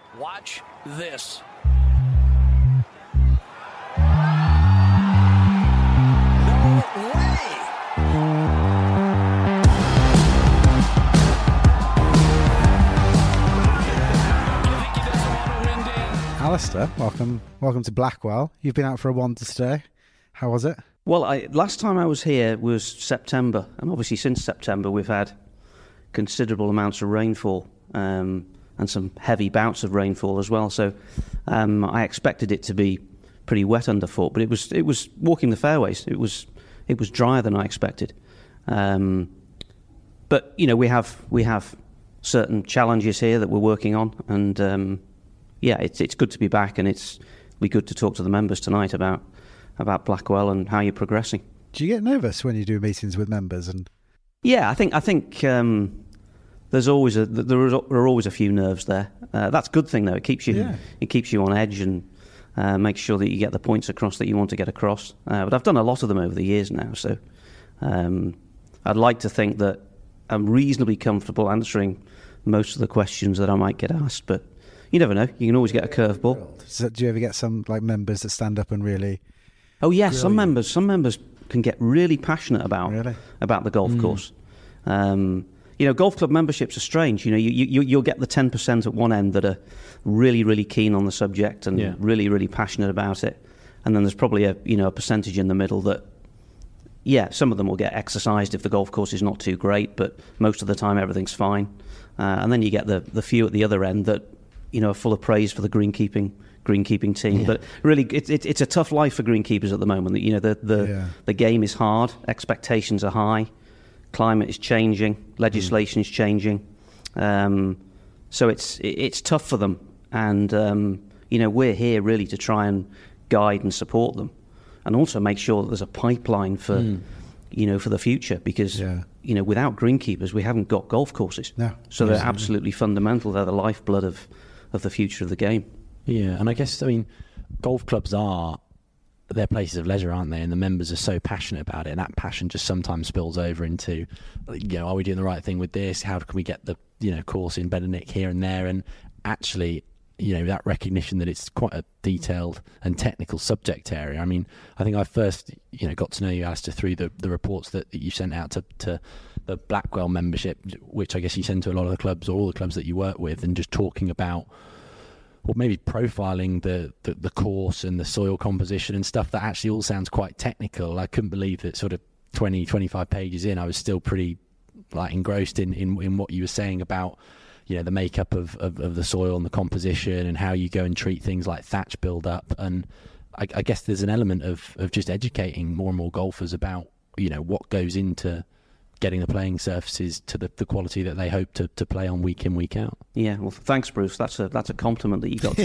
Watch this. No way! Alistair, welcome to Blackwell. You've been out for a wander today. How was it? Well, last time I was here was September, and obviously since September we've had considerable amounts of rainfall and some heavy bouts of rainfall as well. So I expected it to be pretty wet underfoot, but it was walking the fairways. It was drier than I expected. But you know, we have certain challenges here that we're working on, and it's good to be back, and it'll be good to talk to the members tonight about Blackwell and how you're progressing. Do you get nervous when you do meetings with members? And yeah, I think there are always a few nerves there. That's a good thing though. It keeps you on edge and makes sure that you get the points across that you want to get across. But I've done a lot of them over the years now, so I'd like to think that I'm reasonably comfortable answering most of the questions that I might get asked. But you never know. You can always get a curveball. So do you ever get some members that stand up and really? Oh yes, some members can get really passionate about the golf course. Golf club memberships are strange. You know, you'll get the 10% at one end that are really, really keen on the subject and really, really passionate about it, and then there's probably a percentage in the middle that, some of them will get exercised if the golf course is not too great, but most of the time everything's fine. And then you get the few at the other end that are full of praise for the greenkeeping team. But really, it's a tough life for greenkeepers at the moment. The game is hard, expectations are high. Climate is changing, legislation is changing, so it's tough for them, and we're here really to try and guide and support them, and also make sure that there's a pipeline for for the future, because without greenkeepers we haven't got golf courses. No, so they're absolutely fundamental. They're the lifeblood of the future of the game. Yeah, and I guess golf clubs they're places of leisure, aren't they? And the members are so passionate about it, and that passion just sometimes spills over into, are we doing the right thing with this? How can we get the course in better nick here and there? And actually, that recognition that it's quite a detailed and technical subject area. I mean, I think I first got to know you, Alistair, through the reports that you sent out to the Blackwell membership, which I guess you send to a lot of the clubs or all the clubs that you work with, and just talking about, or maybe profiling the course and the soil composition and stuff that actually all sounds quite technical. I couldn't believe that sort of 20, 25 pages in, I was still pretty engrossed in what you were saying about the makeup of the soil and the composition and how you go and treat things like thatch build-up. And I guess there's an element of just educating more and more golfers about what goes into getting the playing surfaces to the quality that they hope to play on week in, week out. Yeah, well, thanks, Bruce. That's a compliment that you got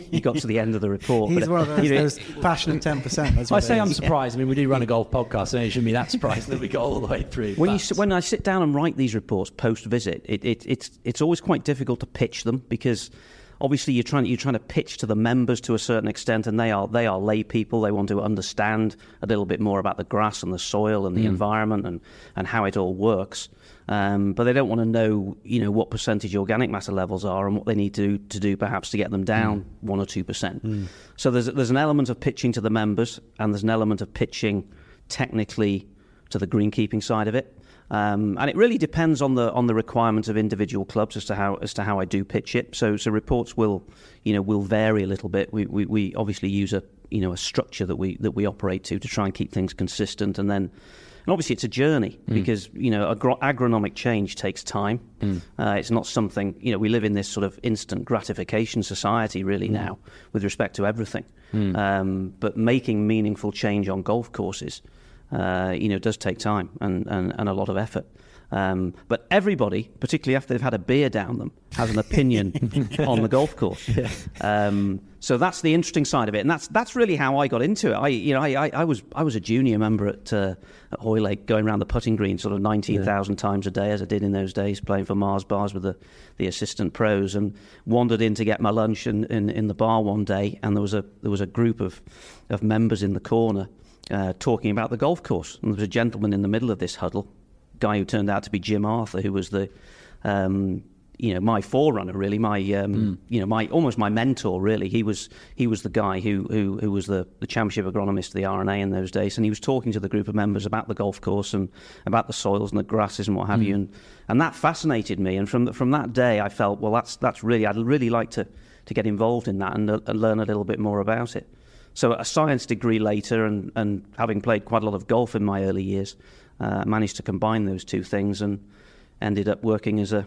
to the end of the report. He's one of those passionate 10%. I say I'm surprised. I mean, we do run a golf podcast, so you shouldn't be that surprised that we got all the way through. When I sit down and write these reports post visit, it's always quite difficult to pitch them, because obviously you're trying to pitch to the members to a certain extent, and they are lay people. They want to understand a little bit more about the grass and the soil and the environment and how it all works. But they don't want to know, what percentage organic matter levels are and what they need to do perhaps to get them down 1 or 2%. So there's an element of pitching to the members, and there's an element of pitching technically to the greenkeeping side of it. And it really depends on the requirements of individual clubs as to how I do pitch it. So reports will vary a little bit. We obviously use a structure that we operate to try and keep things consistent, and obviously it's a journey, because agronomic change takes time. It's not something we live in this sort of instant gratification society really now with respect to everything. But making meaningful change on golf courses does take time and a lot of effort. But everybody, particularly after they've had a beer down them, has an opinion on the golf course. So that's the interesting side of it, and that's really how I got into it. I was a junior member at Hoylake, going around the putting green sort of 19,000 times a day, as I did in those days, playing for Mars Bars with the assistant pros, and wandered in to get my lunch in the bar one day, and there was a group of members in the corner talking about the golf course, and there was a gentleman in the middle of this huddle, guy who turned out to be Jim Arthur, who was the my forerunner, really, my my almost my mentor, really. He was the guy who was the championship agronomist of the R&A in those days, and he was talking to the group of members about the golf course and about the soils and the grasses and what have you, and that fascinated me. And from that day, I felt, well, that's really, I'd really like to get involved in that and learn a little bit more about it. So a science degree later, and having played quite a lot of golf in my early years, managed to combine those two things and ended up working as an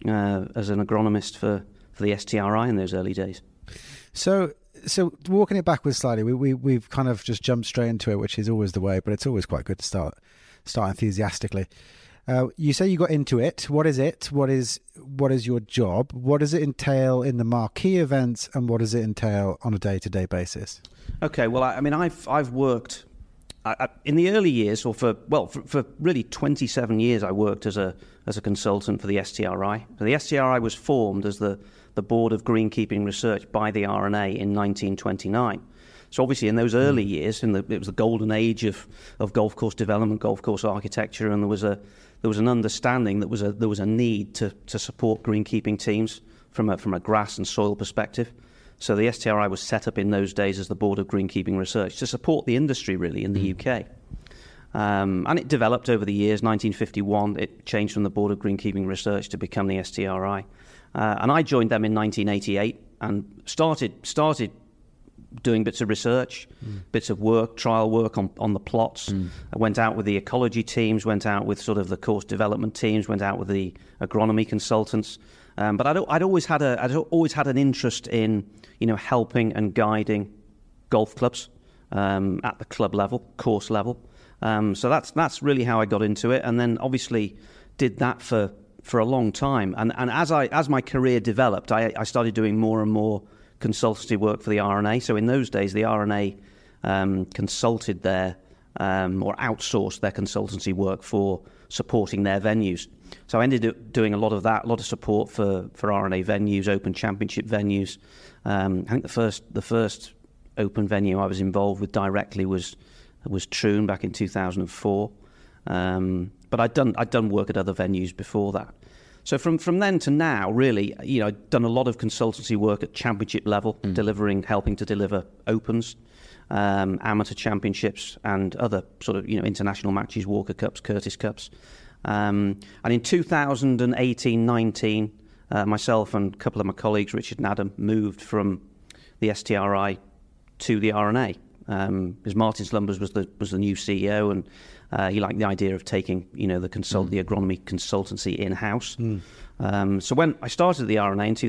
agronomist for the STRI in those early days. So walking it backwards slightly, we've kind of just jumped straight into it, which is always the way, but it's always quite good to start enthusiastically. You say you got into it. What is it? What is your job? What does it entail in the marquee events, and what does it entail on a day-to-day basis? Okay, well, I've worked in the early years, or for really 27 years, I worked as a consultant for the STRI. So the STRI was formed as the Board of Greenkeeping Research by the R&A in 1929. So obviously in those early years, it was the golden age of golf course development, golf course architecture, and there was an understanding that there was a need to support greenkeeping teams from a grass and soil perspective. So the STRI was set up in those days as the Board of Greenkeeping Research to support the industry, really, in the UK. And it developed over the years. 1951, it changed from the Board of Greenkeeping Research to become the STRI. And I joined them in 1988 and started doing bits of research, bits of work, trial work on the plots. I went out with the ecology teams, went out with sort of the course development teams, went out with the agronomy consultants. But I'd always had an interest in, helping and guiding golf clubs at the club level, course level. So that's really how I got into it, and then obviously did that for a long time. And as my career developed, I started doing more and more consultancy work for the R&A. So in those days, the R&A consulted their or outsourced their consultancy work for supporting their venues. So I ended up doing a lot of that, a lot of support for R&A venues, Open Championship venues. I think the first Open venue I was involved with directly was Troon back in 2004. But I'd done work at other venues before that. So from then to now, really, I've done a lot of consultancy work at championship level, helping to deliver Opens, amateur championships, and other sort of international matches, Walker Cups, Curtis Cups. And in 2018-19, myself and a couple of my colleagues, Richard and Adam, moved from the STRI to the R&A. Because Martin Slumbers was the new CEO, and he liked the idea of taking the agronomy consultancy in house. So when I started the R&A in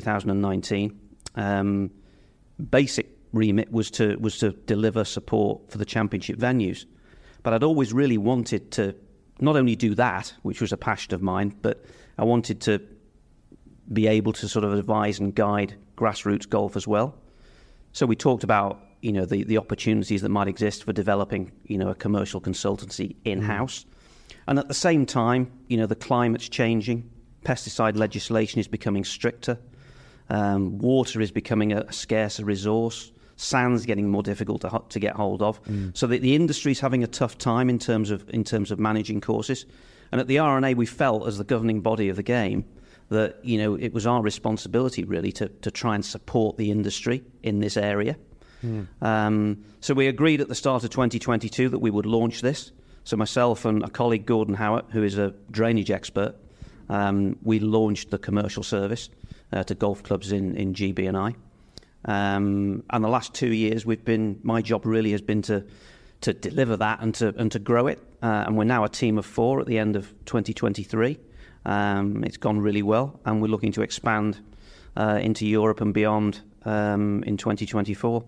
2019, basic remit was to deliver support for the championship venues, but I'd always really wanted to not only do that, which was a passion of mine, but I wanted to be able to sort of advise and guide grassroots golf as well. So we talked about the opportunities that might exist for developing a commercial consultancy in-house. And at the same time, the climate's changing, pesticide legislation is becoming stricter, water is becoming a scarcer resource, sand's getting more difficult to get hold of. So the industry's having a tough time in terms of managing courses. And at the R&A, we felt, as the governing body of the game, that it was our responsibility really to try and support the industry in this area. So we agreed at the start of 2022 that we would launch this. So myself and a colleague, Gordon Howard, who is a drainage expert, we launched the commercial service to golf clubs in GB&I. And the last 2 years, my job really has been to deliver that and to grow it. And we're now a team of 4 at the end of 2023. It's gone really well, and we're looking to expand into Europe and beyond in 2024.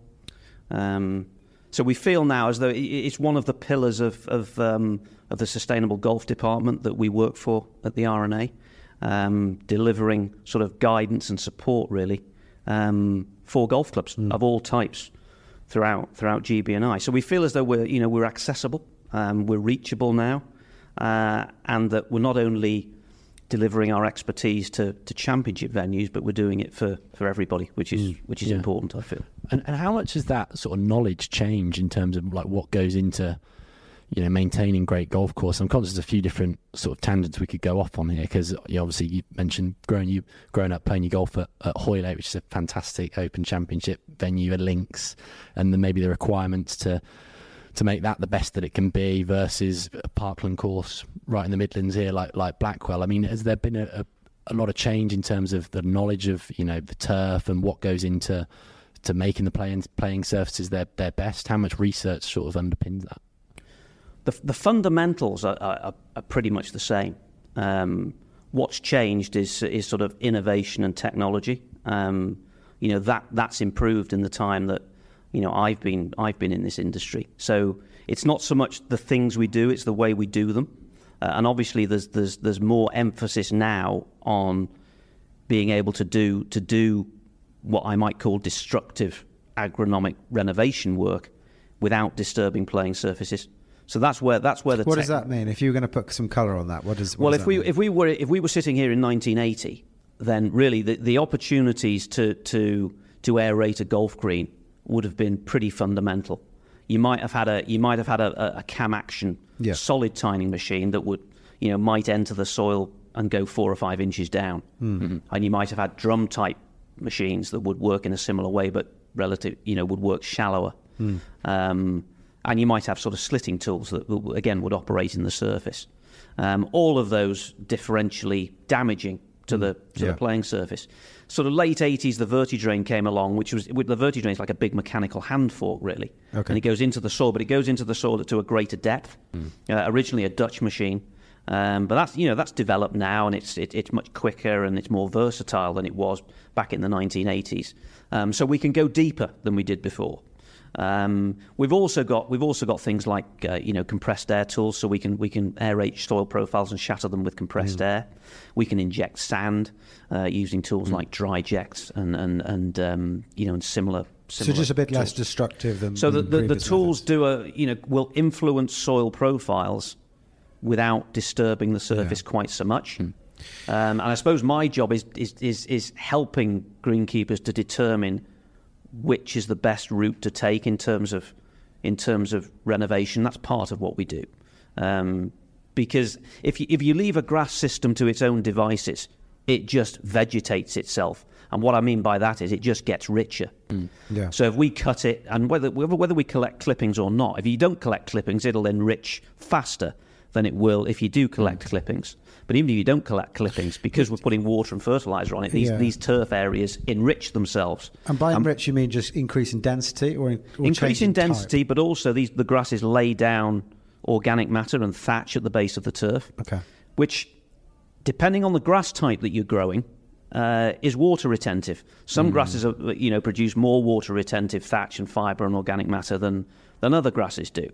So we feel now as though it's one of the pillars of the Sustainable Golf Department that we work for at the R&A, delivering sort of guidance and support really for golf clubs of all types throughout GB&I. So we feel as though we're accessible, we're reachable now, and that we're not only delivering our expertise to championship venues, but we're doing it for everybody, which is important, I feel. And how much does that sort of knowledge change in terms of like what goes into, maintaining great golf course. I'm conscious of a few different sort of tangents we could go off on here, because obviously you mentioned growing up playing your golf at Hoylake, which is a fantastic Open Championship venue, at Links, and then maybe the requirements to make that the best that it can be versus a Parkland course right in the Midlands here, like Blackwell. I mean, has there been a lot of change in terms of the knowledge of the turf and what goes into making the playing surfaces their best? How much research sort of underpins that? The fundamentals are pretty much the same. What's changed is sort of innovation and technology. That's improved in the time that I've been in this industry. So it's not so much the things we do; it's the way we do them. And obviously, there's more emphasis now on being able to do what I might call destructive agronomic renovation work without disturbing playing surfaces. So that's where the. What does that mean? If you were going to put some colour on that, what does if we were sitting here in 1980, then really the opportunities to aerate a golf green would have been pretty fundamental. You might have had a cam action solid tining machine that would might enter the soil and go 4 or 5 inches down, and you might have had drum type machines that would work in a similar way, but would work shallower. And you might have sort of slitting tools that, again, would operate in the surface. All of those differentially damaging to the playing surface. Sort of late 80s, the VertiDrain came along, the VertiDrain is like a big mechanical hand fork, really. Okay. And it goes into the soil, but it goes into the soil to a greater depth. Originally a Dutch machine. But that's developed now, and it's much quicker and it's more versatile than it was back in the 1980s. So we can go deeper than we did before. We've also got things like compressed air tools, so we can aerate soil profiles and shatter them with compressed air. We can inject sand using tools like DryJect and similar. So just a bit less destructive than. So the tools will influence soil profiles without disturbing the surface quite so much. And I suppose my job is helping greenkeepers to determine which is the best route to take in terms of renovation. That's part of what we do. Because if you leave a grass system to its own devices, it just vegetates itself. And what I mean by that is it just gets richer. So if we cut it, and whether we collect clippings or not, if you don't collect clippings, it'll enrich faster than it will if you do collect clippings. But even if you don't collect clippings, because we're putting water and fertilizer on it, these turf areas enrich themselves. And by enrich, you mean just increase in density, or increase in density, but also the grasses lay down organic matter and thatch at the base of the turf. Okay. Which, depending on the grass type that you're growing, is water retentive. Some grasses produce more water retentive thatch and fibre and organic matter than other grasses do.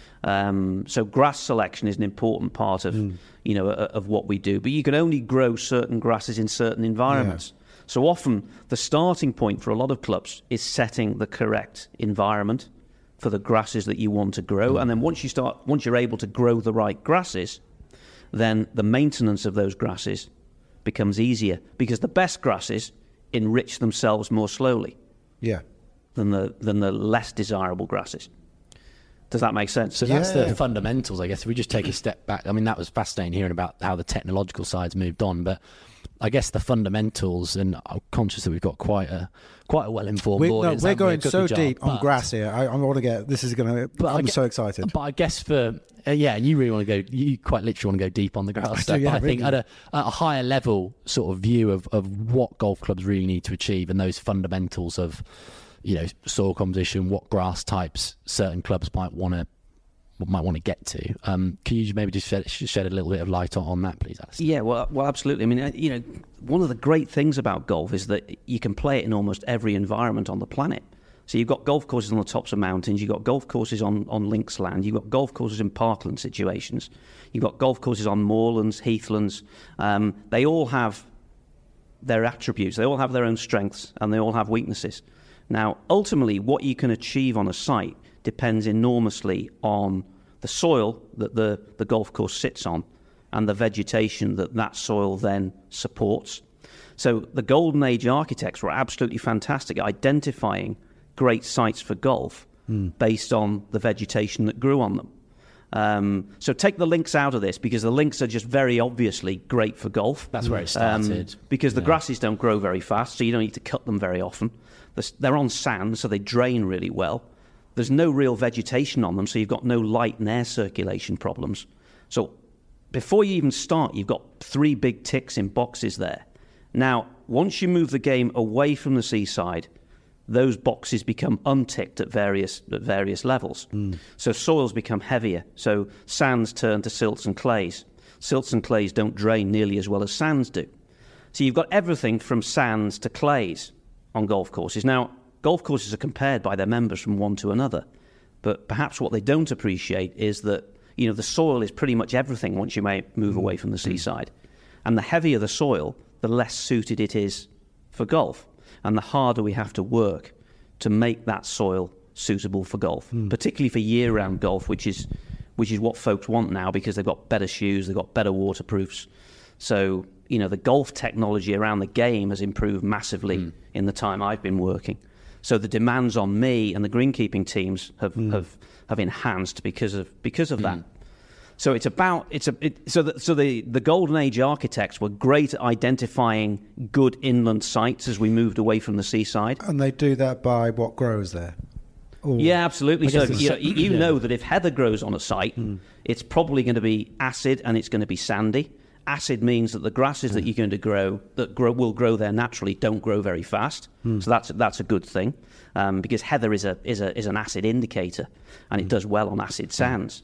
So grass selection is an important part of of what we do. But you can only grow certain grasses in certain environments. So often the starting point for a lot of clubs is setting the correct environment for the grasses that you want to grow. And then once you're able to grow the right grasses, then the maintenance of those grasses becomes easier, because the best grasses enrich themselves more slowly than the less desirable grasses. Does that make sense? So that's the fundamentals, I guess. If we just take a step back, I mean, that was fascinating hearing about how the technological side's moved on, but I guess the fundamentals, and I'm conscious that we've got quite a well-informed audience. We're going so deep on grass here. I want to get, this is going to, I'm so excited. But I guess and you really want to go, you quite literally want to go deep on the grass stuff. But I think at a higher level sort of view of what golf clubs really need to achieve, and those fundamentals of, soil composition, what grass types certain clubs might want to get to. Can you maybe just shed a little bit of light on that, please, Alistair? Yeah, well, absolutely. I mean, one of the great things about golf is that you can play it in almost every environment on the planet. So you've got golf courses on the tops of mountains, you've got golf courses on links land, you've got golf courses in parkland situations, you've got golf courses on moorlands, heathlands. They all have their attributes, they all have their own strengths, and they all have weaknesses. Now, ultimately, what you can achieve on a site depends enormously on the soil that the golf course sits on and the vegetation that soil then supports. So the Golden Age architects were absolutely fantastic at identifying great sites for golf based on the vegetation that grew on them. So take the links out of this, because the links are just very obviously great for golf. That's where it started. Because the grasses don't grow very fast, so you don't need to cut them very often. They're on sand, so they drain really well. There's no real vegetation on them, so you've got no light and air circulation problems. So before you even start, you've got 3 big ticks in boxes there. Now, once you move the game away from the seaside, those boxes become unticked at various levels. So soils become heavier. So sands turn to silts and clays. Silts and clays don't drain nearly as well as sands do. So you've got everything from sands to clays on golf courses. Now, golf courses are compared by their members from one to another. But perhaps what they don't appreciate is that, the soil is pretty much everything once you may move away from the seaside. And the heavier the soil, the less suited it is for golf. And the harder we have to work to make that soil suitable for golf, particularly for year-round golf, which is what folks want now, because they've got better shoes, they've got better waterproofs. So, the golf technology around the game has improved massively in the time I've been working. So the demands on me and the greenkeeping teams have enhanced because of that. So the golden age architects were great at identifying good inland sites as we moved away from the seaside. And they do that by what grows there. Yeah, absolutely. So you know that if heather grows on a site, it's probably going to be acid and it's going to be sandy. Acid means that the grasses that you're going to will grow there naturally don't grow very fast. So that's a good thing, because heather is an acid indicator, and it does well on acid sands.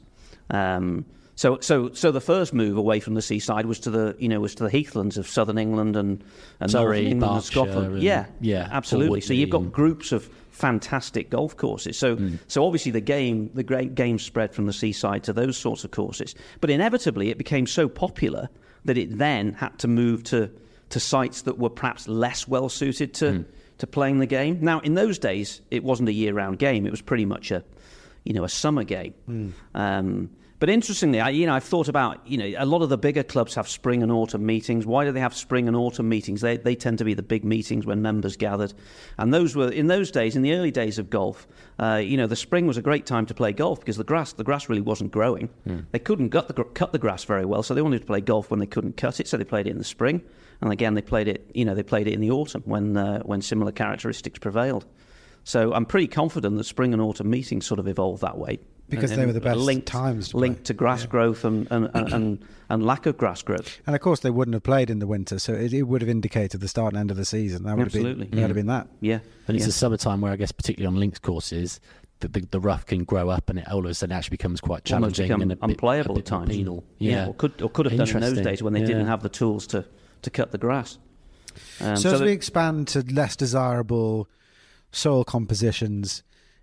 So the first move away from the seaside was to the heathlands of southern England and Surrey, England and Berkshire, Scotland. Yeah, absolutely. So you've got groups of fantastic golf courses. So obviously the game spread from the seaside to those sorts of courses. But inevitably it became so popular that it then had to move to sites that were perhaps less well suited to playing the game. Now, in those days, it wasn't a year-round game. It was pretty much a summer game. But interestingly, I've thought about, a lot of the bigger clubs have spring and autumn meetings. Why do they have spring and autumn meetings? They tend to be the big meetings when members gathered. And those were, in those days, in the early days of golf, the spring was a great time to play golf because the grass really wasn't growing. They couldn't cut the grass very well, so they wanted to play golf when they couldn't cut it, so they played it in the spring. And again, they played it in the autumn when similar characteristics prevailed. So I'm pretty confident that spring and autumn meetings sort of evolved that way. Because they were the best times to linked to grass growth and lack of grass growth. And of course, they wouldn't have played in the winter, so it would have indicated the start and end of the season. That would Absolutely. Have been that. Yeah. And it's the summertime where I guess, particularly on links courses, the rough can grow up and it all of a sudden actually becomes quite challenging and unplayable at times. Penal. Yeah. Or could have done in those days when they didn't have the tools to cut the grass. So as we expand to less desirable soil compositions,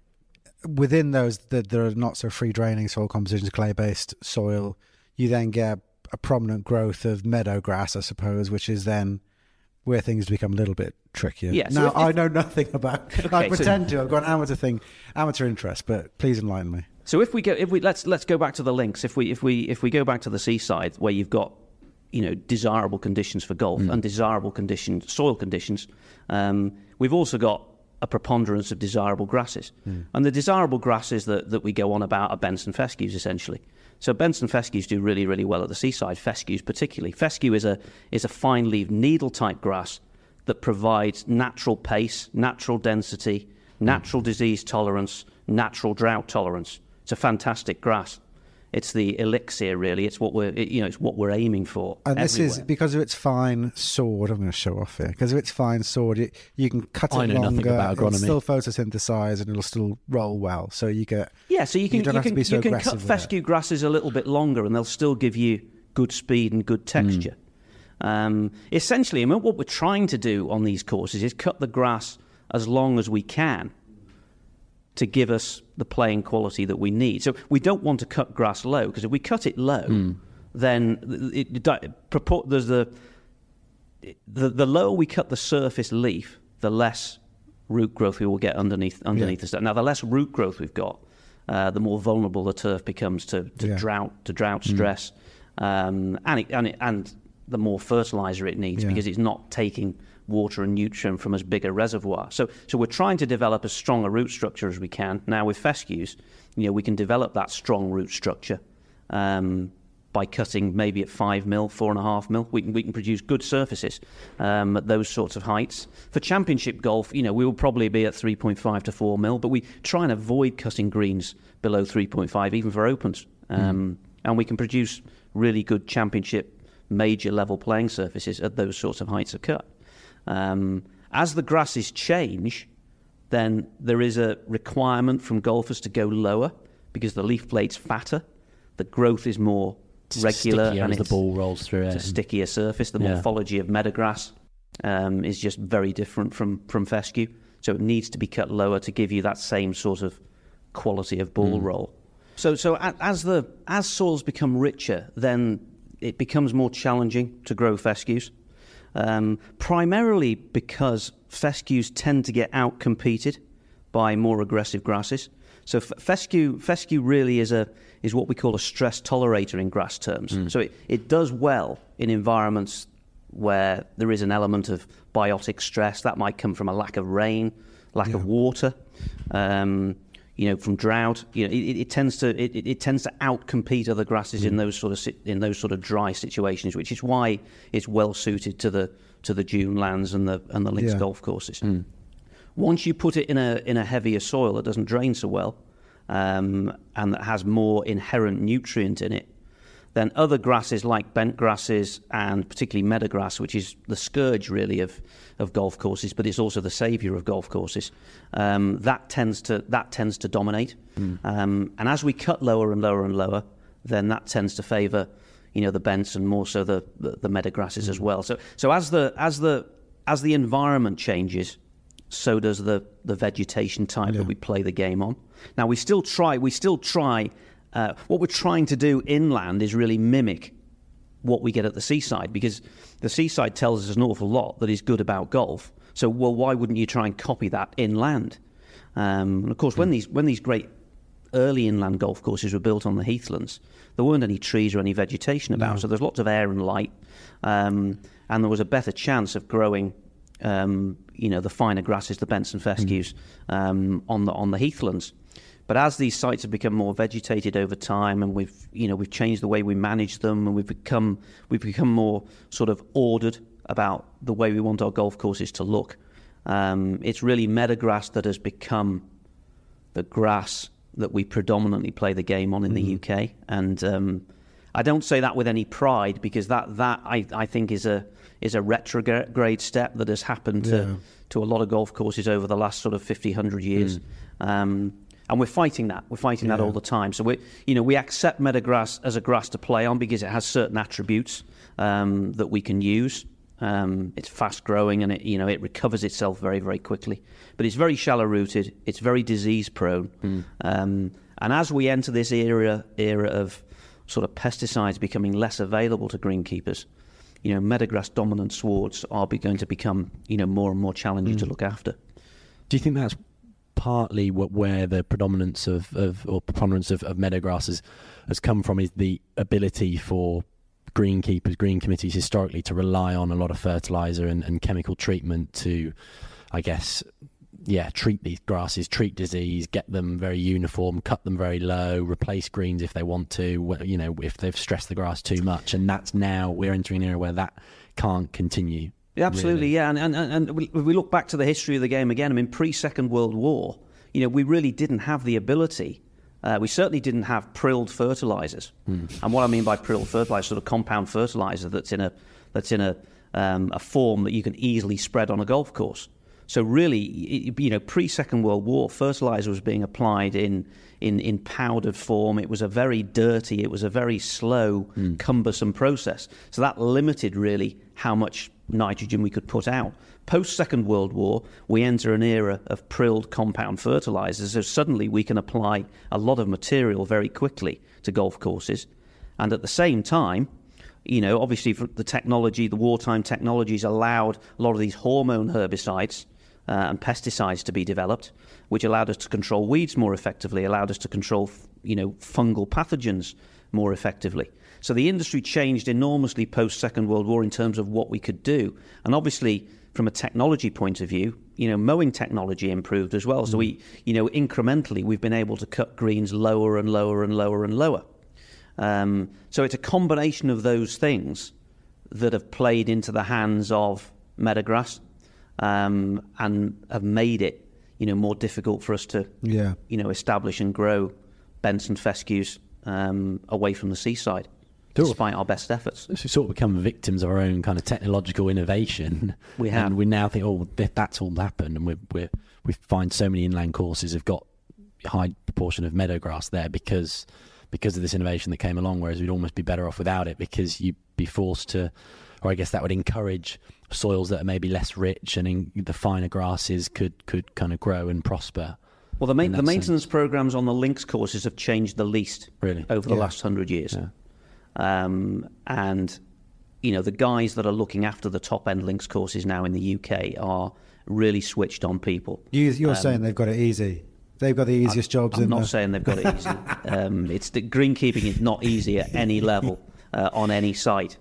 within those, there are not so free draining soil compositions, clay-based soil, you then get a prominent growth of meadow grass, I suppose, which is then where things become a little bit trickier. Yeah, now, I know nothing about. I pretend to. I've got an amateur interest, but please enlighten me. So let's go back to the links. If we go back to the seaside where you've got desirable conditions for golf and desirable soil conditions, we've also got a preponderance of desirable grasses. And the desirable grasses that we go on about are Benson fescues, essentially. So Benson fescues do really, really well at the seaside, fescues particularly. Fescue is a fine-leaved needle-type grass that provides natural pace, natural density, natural disease tolerance, natural drought tolerance. It's a fantastic grass. It's the elixir, really. It's what we're aiming for. And this everywhere. is because of its fine sword. I'm going to show off here. Because of its fine sword, you can cut it longer. Nothing about agronomy. It'll still photosynthesize and it'll still roll well. So you get so you can cut fescue grasses a little bit longer, and they'll still give you good speed and good texture. Essentially, what we're trying to do on these courses is cut the grass as long as we can to give us the playing quality that we need. So we don't want to cut grass low, because if we cut it low, then there's the lower we cut the surface leaf, the less root growth we will get underneath the stuff. Now, the less root growth we've got, the more vulnerable the turf becomes to drought stress, and the more fertilizer it needs because it's not taking water and nutrient from as big a reservoir. So we're trying to develop as strong a root structure as we can. Now with fescues, we can develop that strong root structure by cutting maybe at 5 mil, 4.5 mil. We can produce good surfaces at those sorts of heights. For championship golf, we will probably be at 3.5 to 4 mil, but we try and avoid cutting greens below 3.5, even for opens. And we can produce really good championship major level playing surfaces at those sorts of heights of cut. As the grasses change, then there is a requirement from golfers to go lower because the leaf blade's fatter, the growth is more regular, and as the ball rolls through it. It's a stickier surface. The morphology of meadowgrass is just very different from fescue, so it needs to be cut lower to give you that same sort of quality of ball roll. So as soils become richer, then it becomes more challenging to grow fescues, primarily because fescues tend to get out-competed by more aggressive grasses. So fescue really is what we call a stress tolerator in grass terms. So it does well in environments where there is an element of biotic stress. That might come from a lack of rain, lack of water, from drought. It tends to outcompete other grasses in those sort of dry situations, which is why it's well suited to the dune lands and the links golf courses. Once you put it in a heavier soil that doesn't drain so well, and that has more inherent nutrient in it, then other grasses like bent grasses and particularly meadowgrass, which is the scourge really of golf courses, but it's also the saviour of golf courses, that tends to dominate. And as we cut lower and lower and lower, then that tends to favour the bents and more so the meadowgrasses as well. So as the environment changes, so does the vegetation type that we play the game on. Now we still try. What we're trying to do inland is really mimic what we get at the seaside, because the seaside tells us an awful lot that is good about golf. So, why wouldn't you try and copy that inland? And of course, when these great early inland golf courses were built on the heathlands, there weren't any trees or any vegetation about, so there's lots of air and light, and there was a better chance of growing the finer grasses, the bents and fescues, on the heathlands. But as these sites have become more vegetated over time, and we've changed the way we manage them, and we've become more sort of ordered about the way we want our golf courses to look, it's really meadowgrass that has become the grass that we predominantly play the game on in the UK. And I don't say that with any pride, because that I think is a retrograde step that has happened to a lot of golf courses over the last sort of 50, 100 years. And we're fighting that. We're fighting that all the time. So we accept meadowgrass as a grass to play on because it has certain attributes that we can use. It's fast growing, and it recovers itself very, very quickly. But it's very shallow rooted. It's very disease prone. And as we enter this era of sort of pesticides becoming less available to greenkeepers, meadowgrass dominant swards are going to become more and more challenging to look after. Do you think that's partly where the predominance of meadowgrass has come from, is the ability for greenkeepers, green committees historically to rely on a lot of fertiliser and chemical treatment to, I guess, treat these grasses, treat disease, get them very uniform, cut them very low, replace greens if they want to, if they've stressed the grass too much. And that's now, we're entering an era where that can't continue. Yeah, absolutely, really. And we look back to the history of the game again. I mean, pre-Second World War, we really didn't have the ability. We certainly didn't have prilled fertilizers. And what I mean by prilled fertilizer, sort of compound fertilizer that's in a form that you can easily spread on a golf course. So really, pre-Second World War, fertilizer was being applied in powdered form. It was a very dirty, it was a very slow, cumbersome process. So that limited really how much nitrogen we could put out. Post-Second World War, we enter an era of prilled compound fertilizers, so suddenly we can apply a lot of material very quickly to golf courses. And at the same time, obviously the wartime technologies allowed a lot of these hormone herbicides and pesticides to be developed, which allowed us to control weeds more effectively, allowed us to control, fungal pathogens more effectively. So the industry changed enormously post-Second World War in terms of what we could do. And obviously, from a technology point of view, mowing technology improved as well. So we, incrementally, we've been able to cut greens lower and lower and lower and lower. So it's a combination of those things that have played into the hands of Meadowgrass and have made it, more difficult for us to, establish and grow Benson fescues away from the seaside, despite our best efforts. So we've sort of become victims of our own kind of technological innovation. We have. And we now think, that's all happened, and we find so many inland courses have got a high proportion of meadowgrass there because of this innovation that came along, whereas we'd almost be better off without it, because you'd be forced to, or I guess that would encourage soils that are maybe less rich, and the finer grasses could kind of grow and prosper. Well, the maintenance programs on the links courses have changed the least over the last 100 years. Yeah. And, the guys that are looking after the top-end links courses now in the UK are really switched on people. You're saying they've got it easy. They've got the easiest jobs I'm in not saying they've got it easy. It's the greenkeeping is not easy at any level on any site.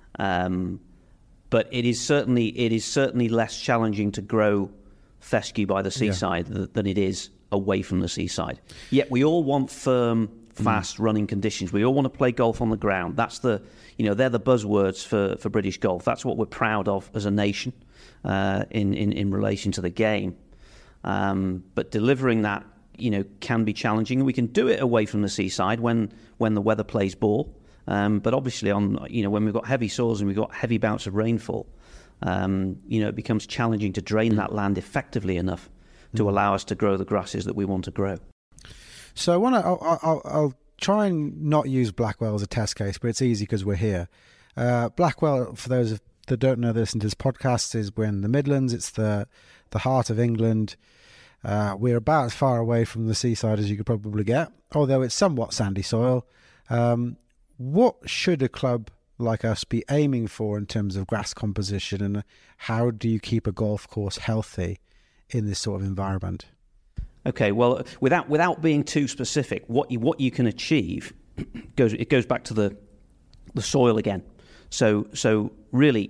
But it is certainly less challenging to grow fescue by the seaside than it is away from the seaside. Yet we all want firm, fast running conditions. We all want to play golf on the ground. That's they're the buzzwords for British golf. That's what we're proud of as a nation in relation to the game. But delivering that, can be challenging. We can do it away from the seaside when the weather plays ball. But obviously when we've got heavy soils and we've got heavy bouts of rainfall, it becomes challenging to drain that land effectively enough to allow us to grow the grasses that we want to grow. So I'll try and not use Blackwell as a test case, but it's easy because we're here. Blackwell, for those that don't know, that listen to this podcast, we're in the Midlands. It's the heart of England. We're about as far away from the seaside as you could probably get, although it's somewhat sandy soil. What should a club like us be aiming for in terms of grass composition, and how do you keep a golf course healthy in this sort of environment? Okay, well, without being too specific, what you can achieve goes back to the soil again. So really,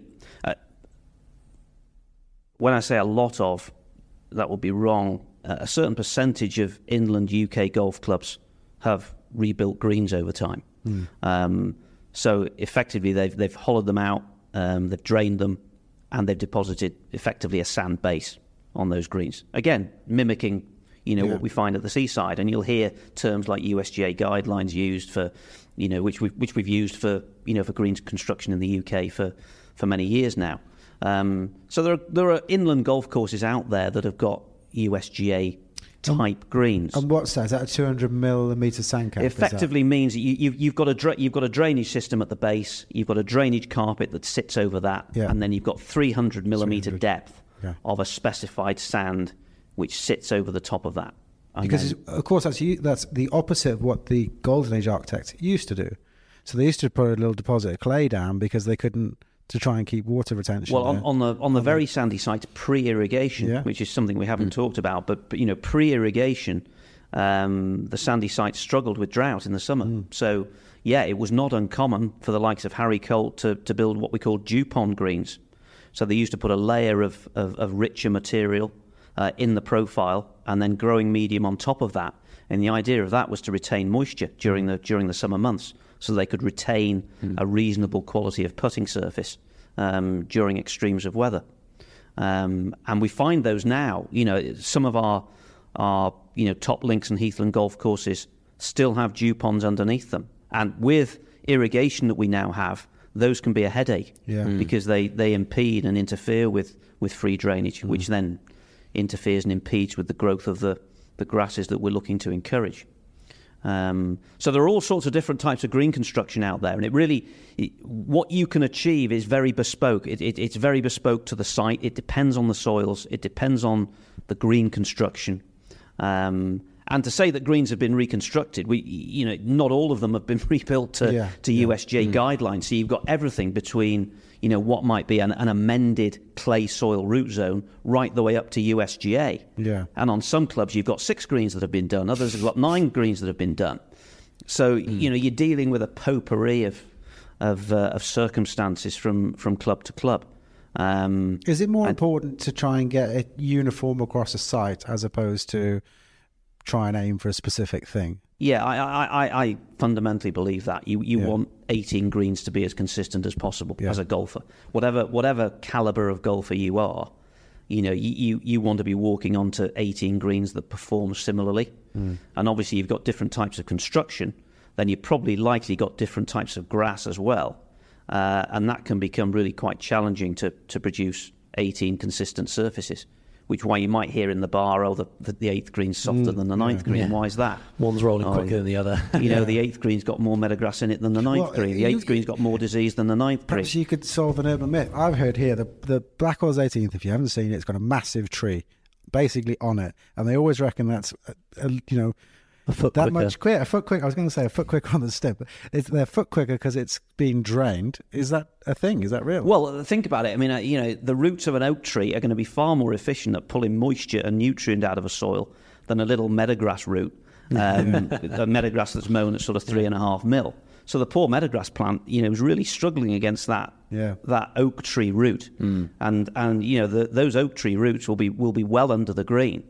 when I say a lot of, that would be wrong. A certain percentage of inland UK golf clubs have rebuilt greens over time. So effectively, they've hollowed them out, they've drained them, and they've deposited effectively a sand base on those greens. Again, mimicking what we find at the seaside, and you'll hear terms like USGA guidelines used for, which we've used for for greens construction in the UK for many years now. So there are inland golf courses out there that have got USGA type greens. And what's that? Is that a 200 millimetre sand cap? Effectively means that you've got a drainage system at the base. You've got a drainage carpet that sits over that, and then you've got 300 millimetre depth of a specified sand which sits over the top of that. And because of course that's the opposite of what the Golden Age architects used to do. So they used to put a little deposit of clay down because they couldn't, to try and keep water retention. Well, on the very sandy sites, pre-irrigation, which is something we haven't talked about, but pre-irrigation, the sandy sites struggled with drought in the summer. So it was not uncommon for the likes of Harry Colt to build what we call dew pond greens. So they used to put a layer of richer material in the profile and then growing medium on top of that. And the idea of that was to retain moisture during the summer months, so they could retain a reasonable quality of putting surface during extremes of weather. And we find those now. Some of our top links and heathland golf courses still have dew ponds underneath them. And with irrigation that we now have, those can be a headache because they impede and interfere with free drainage, which then interferes and impedes with the growth of the grasses that we're looking to encourage. So there are all sorts of different types of green construction out there, and what you can achieve is very bespoke. It's very bespoke to the site. It depends on the soils. It depends on the green construction. And to say that greens have been reconstructed, not all of them have been rebuilt to USGA guidelines. So you've got everything between what might be an amended clay soil root zone right the way up to USGA. Yeah. And on some clubs you've got 6 greens that have been done. Others have got 9 greens that have been done. So you're dealing with a potpourri of circumstances from club to club. Is it more important to try and get it uniform across a site as opposed to try and aim for a specific thing. Yeah, I fundamentally believe that you want 18 greens to be as consistent as possible as a golfer. Whatever caliber of golfer you are, you want to be walking onto 18 greens that perform similarly. And obviously you've got different types of construction, then you've probably likely got different types of grass as well. And that can become really quite challenging to produce 18 consistent surfaces. Which why you might hear in the bar, the 8th green's softer than the 9th green. Why is that? One's rolling quicker than the other. The 8th green's got more meadowgrass in it than the 9th green. The 8th green's got more disease than the 9th green. Perhaps you could solve an urban myth. I've heard here the Black Oils 18th, if you haven't seen it, it's got a massive tree basically on it. And they always reckon that's, a foot that quicker. much quicker. A foot quicker. I was going to say a foot quicker on the stem, but they're a foot quicker because it's been drained. Is that a thing? Is that real? Well, think about it. I mean, the roots of an oak tree are going to be far more efficient at pulling moisture and nutrient out of a soil than a little meadowgrass root. A meadowgrass that's mown at sort of 3.5 mil. So the poor meadowgrass plant, is really struggling against that oak tree root, and those oak tree roots will be well under the green.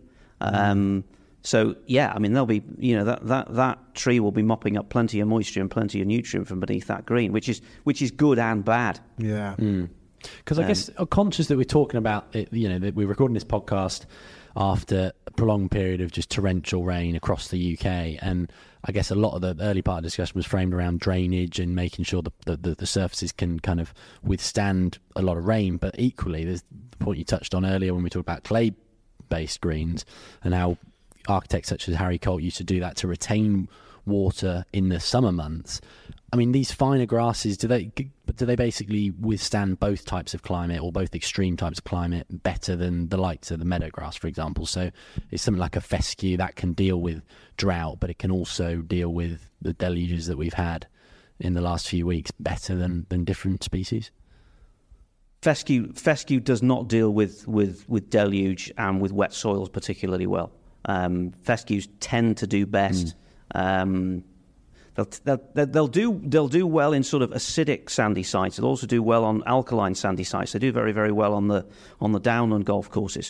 So they'll be that tree will be mopping up plenty of moisture and plenty of nutrient from beneath that green, which is good and bad. Yeah. Because I guess I'm conscious that we're talking about it, that we're recording this podcast after a prolonged period of just torrential rain across the UK, and I guess a lot of the early part of the discussion was framed around drainage and making sure the surfaces can kind of withstand a lot of rain. But equally, there's the point you touched on earlier when we talked about clay-based greens and how architects such as Harry Colt used to do that to retain water in the summer months. I mean, these finer grasses, do they basically withstand both types of climate or both extreme types of climate better than the likes of the meadowgrass, for example? So it's something like a fescue that can deal with drought, but it can also deal with the deluges that we've had in the last few weeks better than different species? Fescue does not deal with deluge and with wet soils particularly well. Fescues tend to do best. They'll do well in sort of acidic sandy sites. They'll also do well on alkaline sandy sites. They do very, very well on the downland golf courses.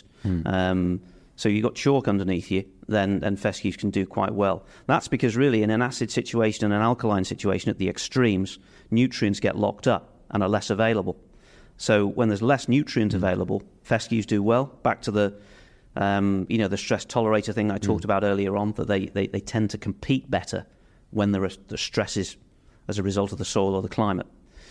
So you've got chalk underneath you, then fescues can do quite well. That's because really in an acid situation and an alkaline situation at the extremes, nutrients get locked up and are less available. So when there's less nutrient available, fescues do well. Back to the stress tolerator thing I talked about earlier on, that they tend to compete better when there are stresses as a result of the soil or the climate.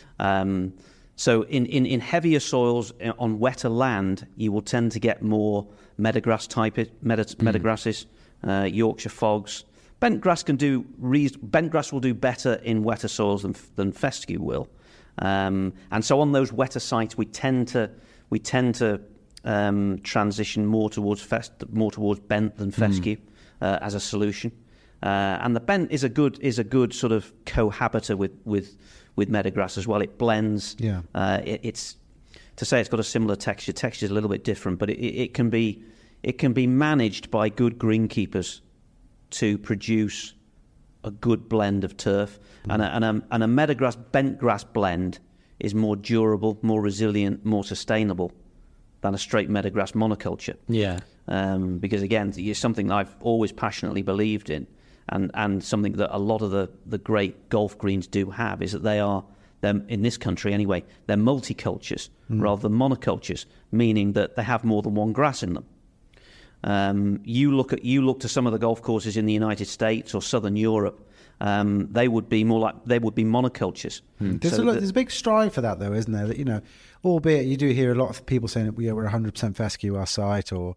So in heavier soils on wetter land, you will tend to get more meadowgrass meadowgrasses, Yorkshire fogs. Bent grass will do better in wetter soils than fescue will. And so on those wetter sites, we tend to transition more towards bent than fescue as a solution, and the bent is a good sort of cohabiter with meadowgrass as well. It blends. It's to say it's got a similar texture. Texture is a little bit different, but it can be managed by good greenkeepers to produce a good blend of turf, and a meadowgrass bent grass blend is more durable, more resilient, more sustainable than a straight meadowgrass monoculture. Yeah. Because again, it's something that I've always passionately believed in, and something that a lot of the great golf greens do have is that they're in this country anyway, they're multicultures rather than monocultures, meaning that they have more than one grass in them. You look to some of the golf courses in the United States or Southern Europe, they would be monocultures. There's a big strive for that, though, isn't there? That albeit you do hear a lot of people saying that we're 100% fescue our site, or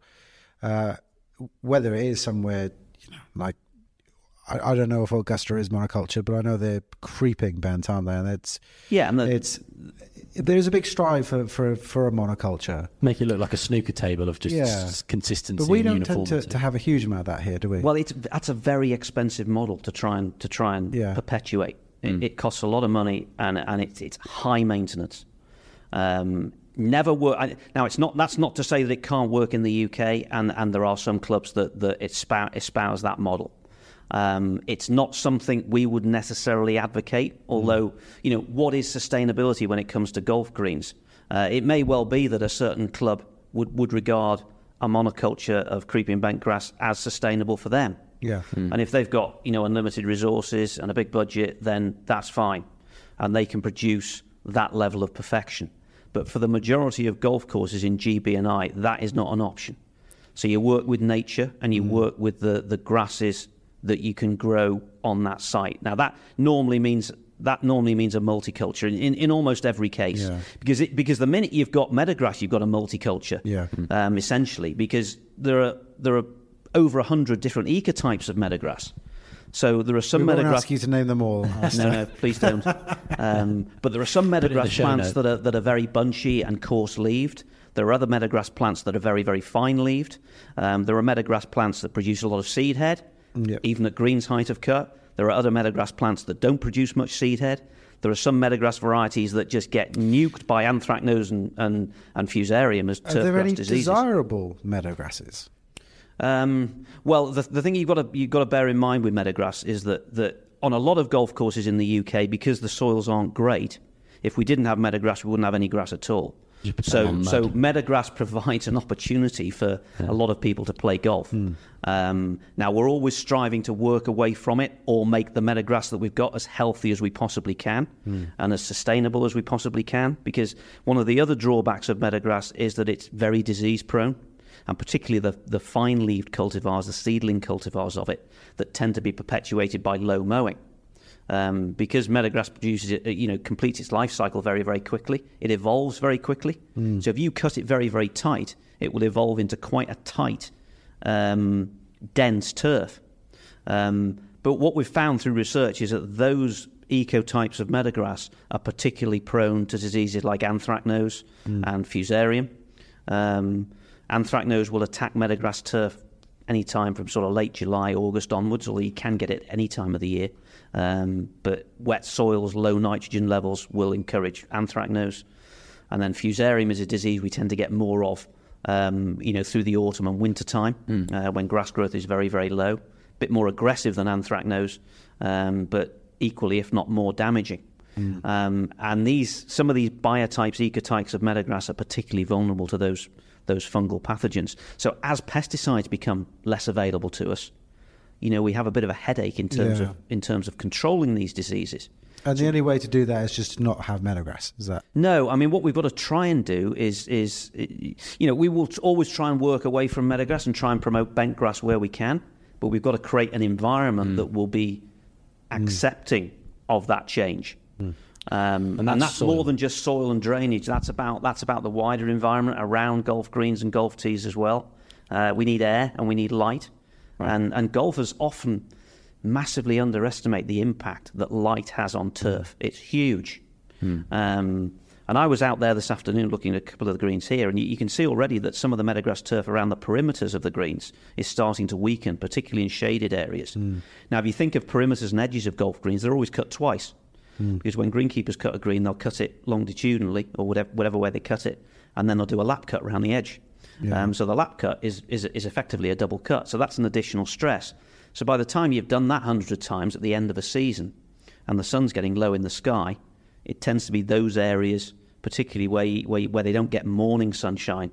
whether it is somewhere like I don't know if Augusta is monoculture, but I know they're creeping bent, aren't they? And there's a big strive for a monoculture. Make it look like a snooker table of just consistency. But we and don't tend to have a huge amount of that here, do we? Well, that's a very expensive model to try and perpetuate. It costs a lot of money, and it's high maintenance. Never work. Now, that's not to say that it can't work in the UK, and there are some clubs that espouse that model. It's not something we would necessarily advocate, although, what is sustainability when it comes to golf greens? It may well be that a certain club would regard a monoculture of creeping bent grass as sustainable for them. Yeah. And if they've got, unlimited resources and a big budget, then that's fine. And they can produce that level of perfection. But for the majority of golf courses in GB&I, that is not an option. So you work with nature and you work with the grasses that you can grow on that site. Now, that normally means a multiculture in almost every case. Yeah. Because the minute you've got meadowgrass, you've got a multiculture, essentially, because there are over 100 different ecotypes of meadowgrass. So there are some meadowgrass. We won't meadowgrass. ask you to name them all. No, please don't. But there are some meadowgrass plants that are very bunchy and coarse-leaved. There are other meadowgrass plants that are very, very fine-leaved. There are meadowgrass plants that produce a lot of seed head, even at greens height of cut. There are other meadowgrass plants that don't produce much seed head. There are some meadowgrass varieties that just get nuked by anthracnose and fusarium as turfgrass diseases. Are there any desirable meadowgrasses? Well, the thing you've got to bear in mind with meadowgrass is that on a lot of golf courses in the UK, because the soils aren't great, if we didn't have meadowgrass, we wouldn't have any grass at all. So meadowgrass provides an opportunity for a lot of people to play golf. Now, we're always striving to work away from it or make the meadowgrass that we've got as healthy as we possibly can and as sustainable as we possibly can, because one of the other drawbacks of meadowgrass is that it's very disease-prone, and particularly the fine-leaved cultivars, the seedling cultivars of it, that tend to be perpetuated by low mowing. Because meadowgrass completes its life cycle very, very quickly. It evolves very quickly. So if you cut it very, very tight, it will evolve into quite a tight, dense turf. But what we've found through research is that those ecotypes of meadowgrass are particularly prone to diseases like anthracnose and fusarium. Anthracnose will attack meadowgrass turf any time from sort of late July, August onwards, although you can get it any time of the year. But wet soils, low nitrogen levels will encourage anthracnose. And then fusarium is a disease we tend to get more of, through the autumn and winter time, when grass growth is very, very low. A bit more aggressive than anthracnose, but equally, if not more, damaging. And some of these biotypes, ecotypes of meadowgrass are particularly vulnerable to those fungal pathogens. So as pesticides become less available to us, we have a bit of a headache in terms of controlling these diseases. And the only way to do that is just to not have meadowgrass, is that? No, I mean, what we've got to try and do is we will always try and work away from meadowgrass and try and promote bentgrass where we can, but we've got to create an environment that will be accepting of that change. And that's more than just soil and drainage. That's about the wider environment around golf greens and golf tees as well. We need air and we need light. Right. And golfers often massively underestimate the impact that light has on turf. It's huge. And I was out there this afternoon looking at a couple of the greens here, and you can see already that some of the meadowgrass turf around the perimeters of the greens is starting to weaken, particularly in shaded areas. Now, if you think of perimeters and edges of golf greens, they're always cut twice. Because when greenkeepers cut a green, they'll cut it longitudinally or whatever way they cut it, and then they'll do a lap cut around the edge. So the lap cut is effectively a double cut. So that's an additional stress. So by the time you've done that hundreds of times at the end of a season, and the sun's getting low in the sky, it tends to be those areas, particularly where they don't get morning sunshine.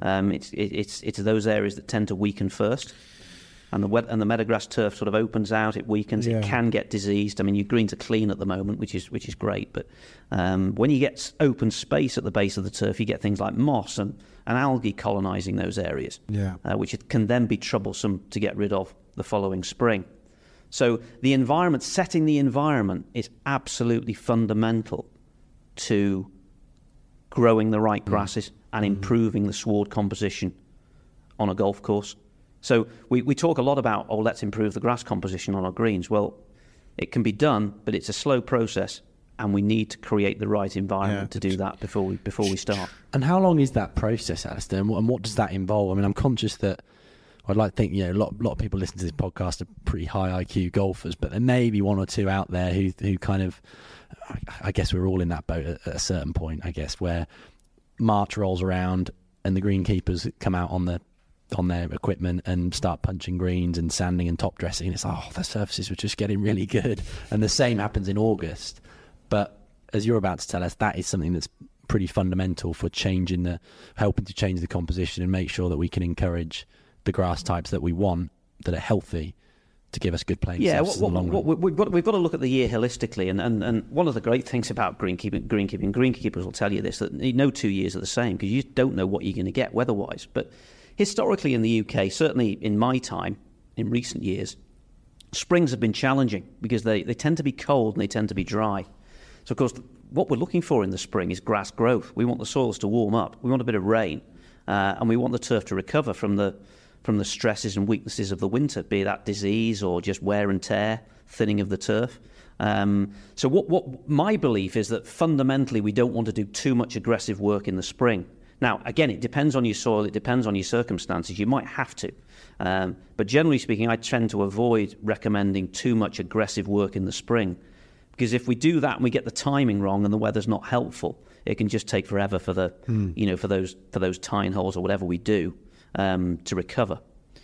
It's those areas that tend to weaken first. And the meadowgrass turf sort of opens out, it weakens, it can get diseased. I mean, your greens are clean at the moment, which is great. But when you get open space at the base of the turf, you get things like moss and algae colonising those areas, which can then be troublesome to get rid of the following spring. So the environment, setting the environment, is absolutely fundamental to growing the right grasses and improving the sward composition on a golf course. So we talk a lot about, let's improve the grass composition on our greens. Well, it can be done, but it's a slow process, and we need to create the right environment to do that before we start. And how long is that process, Alistair? And what does that involve? I mean, I'm conscious that I'd like to think, a lot of people listening to this podcast are pretty high IQ golfers, but there may be one or two out there who kind of, I guess we're all in that boat at a certain point, I guess, where March rolls around and the greenkeepers come out on their equipment and start punching greens and sanding and top dressing, and it's the surfaces were just getting really good. And the same happens in August. But as you're about to tell us, that is something that's pretty fundamental for helping to change the composition and make sure that we can encourage the grass types that we want, that are healthy, to give us good playing Yeah, surfaces in the long run. we've got to look at the year holistically, and one of the great things about greenkeepers will tell you this, that no 2 years are the same, because you don't know what you're going to get weather-wise. But historically in the UK, certainly in my time, in recent years, springs have been challenging because they tend to be cold and they tend to be dry. So, of course, what we're looking for in the spring is grass growth. We want the soils to warm up. We want a bit of rain, and we want the turf to recover from the stresses and weaknesses of the winter, be that disease or just wear and tear, thinning of the turf. So what my belief is that fundamentally we don't want to do too much aggressive work in the spring. Now, again, it depends on your soil, it depends on your circumstances. You might have to. But generally speaking, I tend to avoid recommending too much aggressive work in the spring, because if we do that and we get the timing wrong and the weather's not helpful, it can just take forever for the for those tine holes or whatever we do to recover.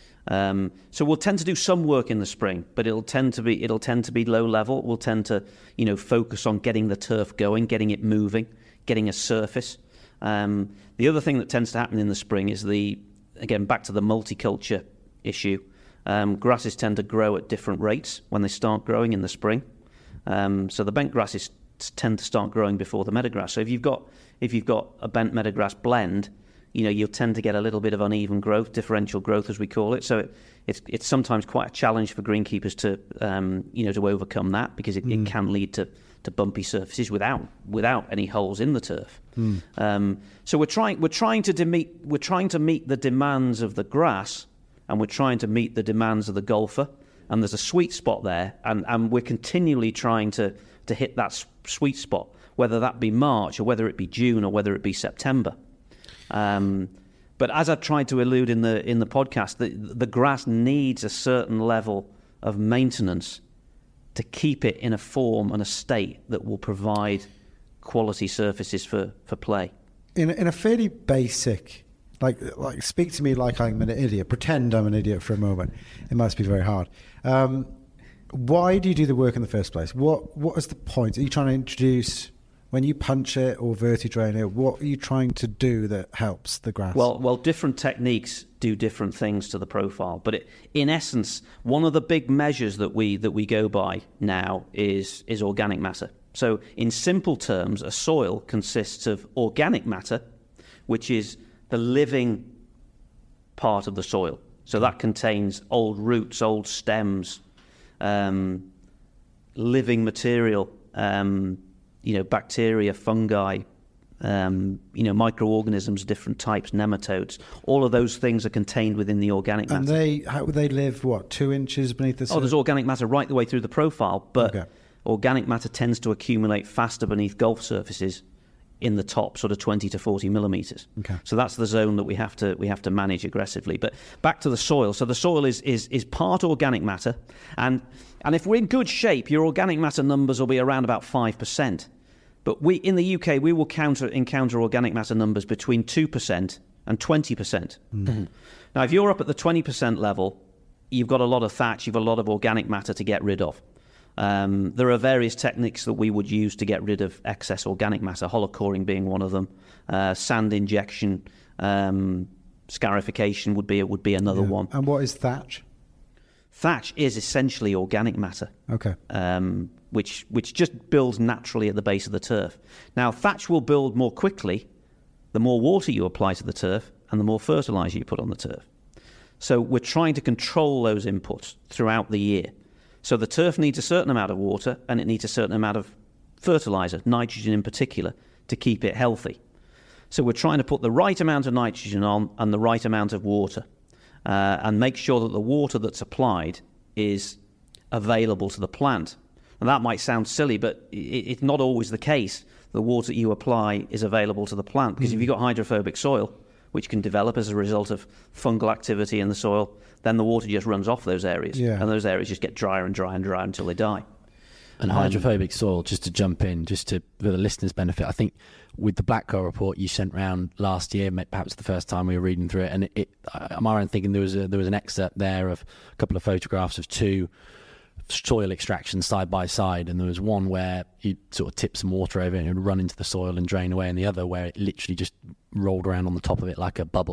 So we'll tend to do some work in the spring, but it'll tend to be low level. We'll tend to focus on getting the turf going, getting it moving, getting a surface. The other thing that tends to happen in the spring is again back to the multiculture issue. Grasses tend to grow at different rates when they start growing in the spring. So the bent grasses tend to start growing before the meadowgrass. So if you've got a bent meadowgrass blend, you'll tend to get a little bit of uneven growth, differential growth as we call it. So it's sometimes quite a challenge for greenkeepers to overcome that, because it can lead to bumpy surfaces without any holes in the turf. So we're trying to meet the demands of the grass, and we're trying to meet the demands of the golfer, and there's a sweet spot there, and we're continually trying to hit that sweet spot, whether that be March or whether it be June or whether it be September. But as I tried to allude in the podcast, the grass needs a certain level of maintenance to keep it in a form and a state that will provide quality surfaces for play. In a fairly basic, like speak to me like I'm an idiot. Pretend I'm an idiot for a moment. It must be very hard. Why do you do the work in the first place? What is the point? Are you trying to introduce, when you punch it or vertidrain it, what are you trying to do that helps the grass? Well, different techniques do different things to the profile. But in essence, one of the big measures that we go by now is organic matter. So in simple terms, a soil consists of organic matter, which is the living part of the soil. So that contains old roots, old stems, living material, bacteria, fungi, microorganisms, different types, nematodes. All of those things are contained within the organic matter. And how they live, 2 inches beneath the surface? There's organic matter right the way through the profile, but organic matter tends to accumulate faster beneath golf surfaces in the top sort of 20 to 40 millimeters. Okay. So that's the zone that we have to manage aggressively. But back to the soil. So the soil is part organic matter, and if we're in good shape, your organic matter numbers will be around about 5%. But in the UK, we will encounter organic matter numbers between 2% and 20%. Mm-hmm. Now, if you're up at the 20% level, you've got a lot of thatch, you've got a lot of organic matter to get rid of. There are various techniques that we would use to get rid of excess organic matter, hollow coring being one of them. Sand injection, scarification would be another one. And what is thatch? Thatch is essentially organic matter. Okay. Which just builds naturally at the base of the turf. Now, thatch will build more quickly the more water you apply to the turf and the more fertilizer you put on the turf. So we're trying to control those inputs throughout the year. So the turf needs a certain amount of water and it needs a certain amount of fertilizer, nitrogen in particular, to keep it healthy. So we're trying to put the right amount of nitrogen on and the right amount of water, and make sure that the water that's applied is available to the plant. And that might sound silly, but it's not always the case. The water you apply is available to the plant, because if you've got hydrophobic soil, which can develop as a result of fungal activity in the soil, then the water just runs off those areas. Yeah. And those areas just get drier and drier and drier until they die. And hydrophobic soil, just to jump in, for the listeners' benefit, I think with the Black Coal report you sent round last year, perhaps the first time we were reading through it, and I'm around thinking there was an excerpt there of a couple of photographs of two soil extractions side by side, and there was one where you sort of tip some water over it and it would run into the soil and drain away, and the other where it literally just rolled around on the top of it like a bubble.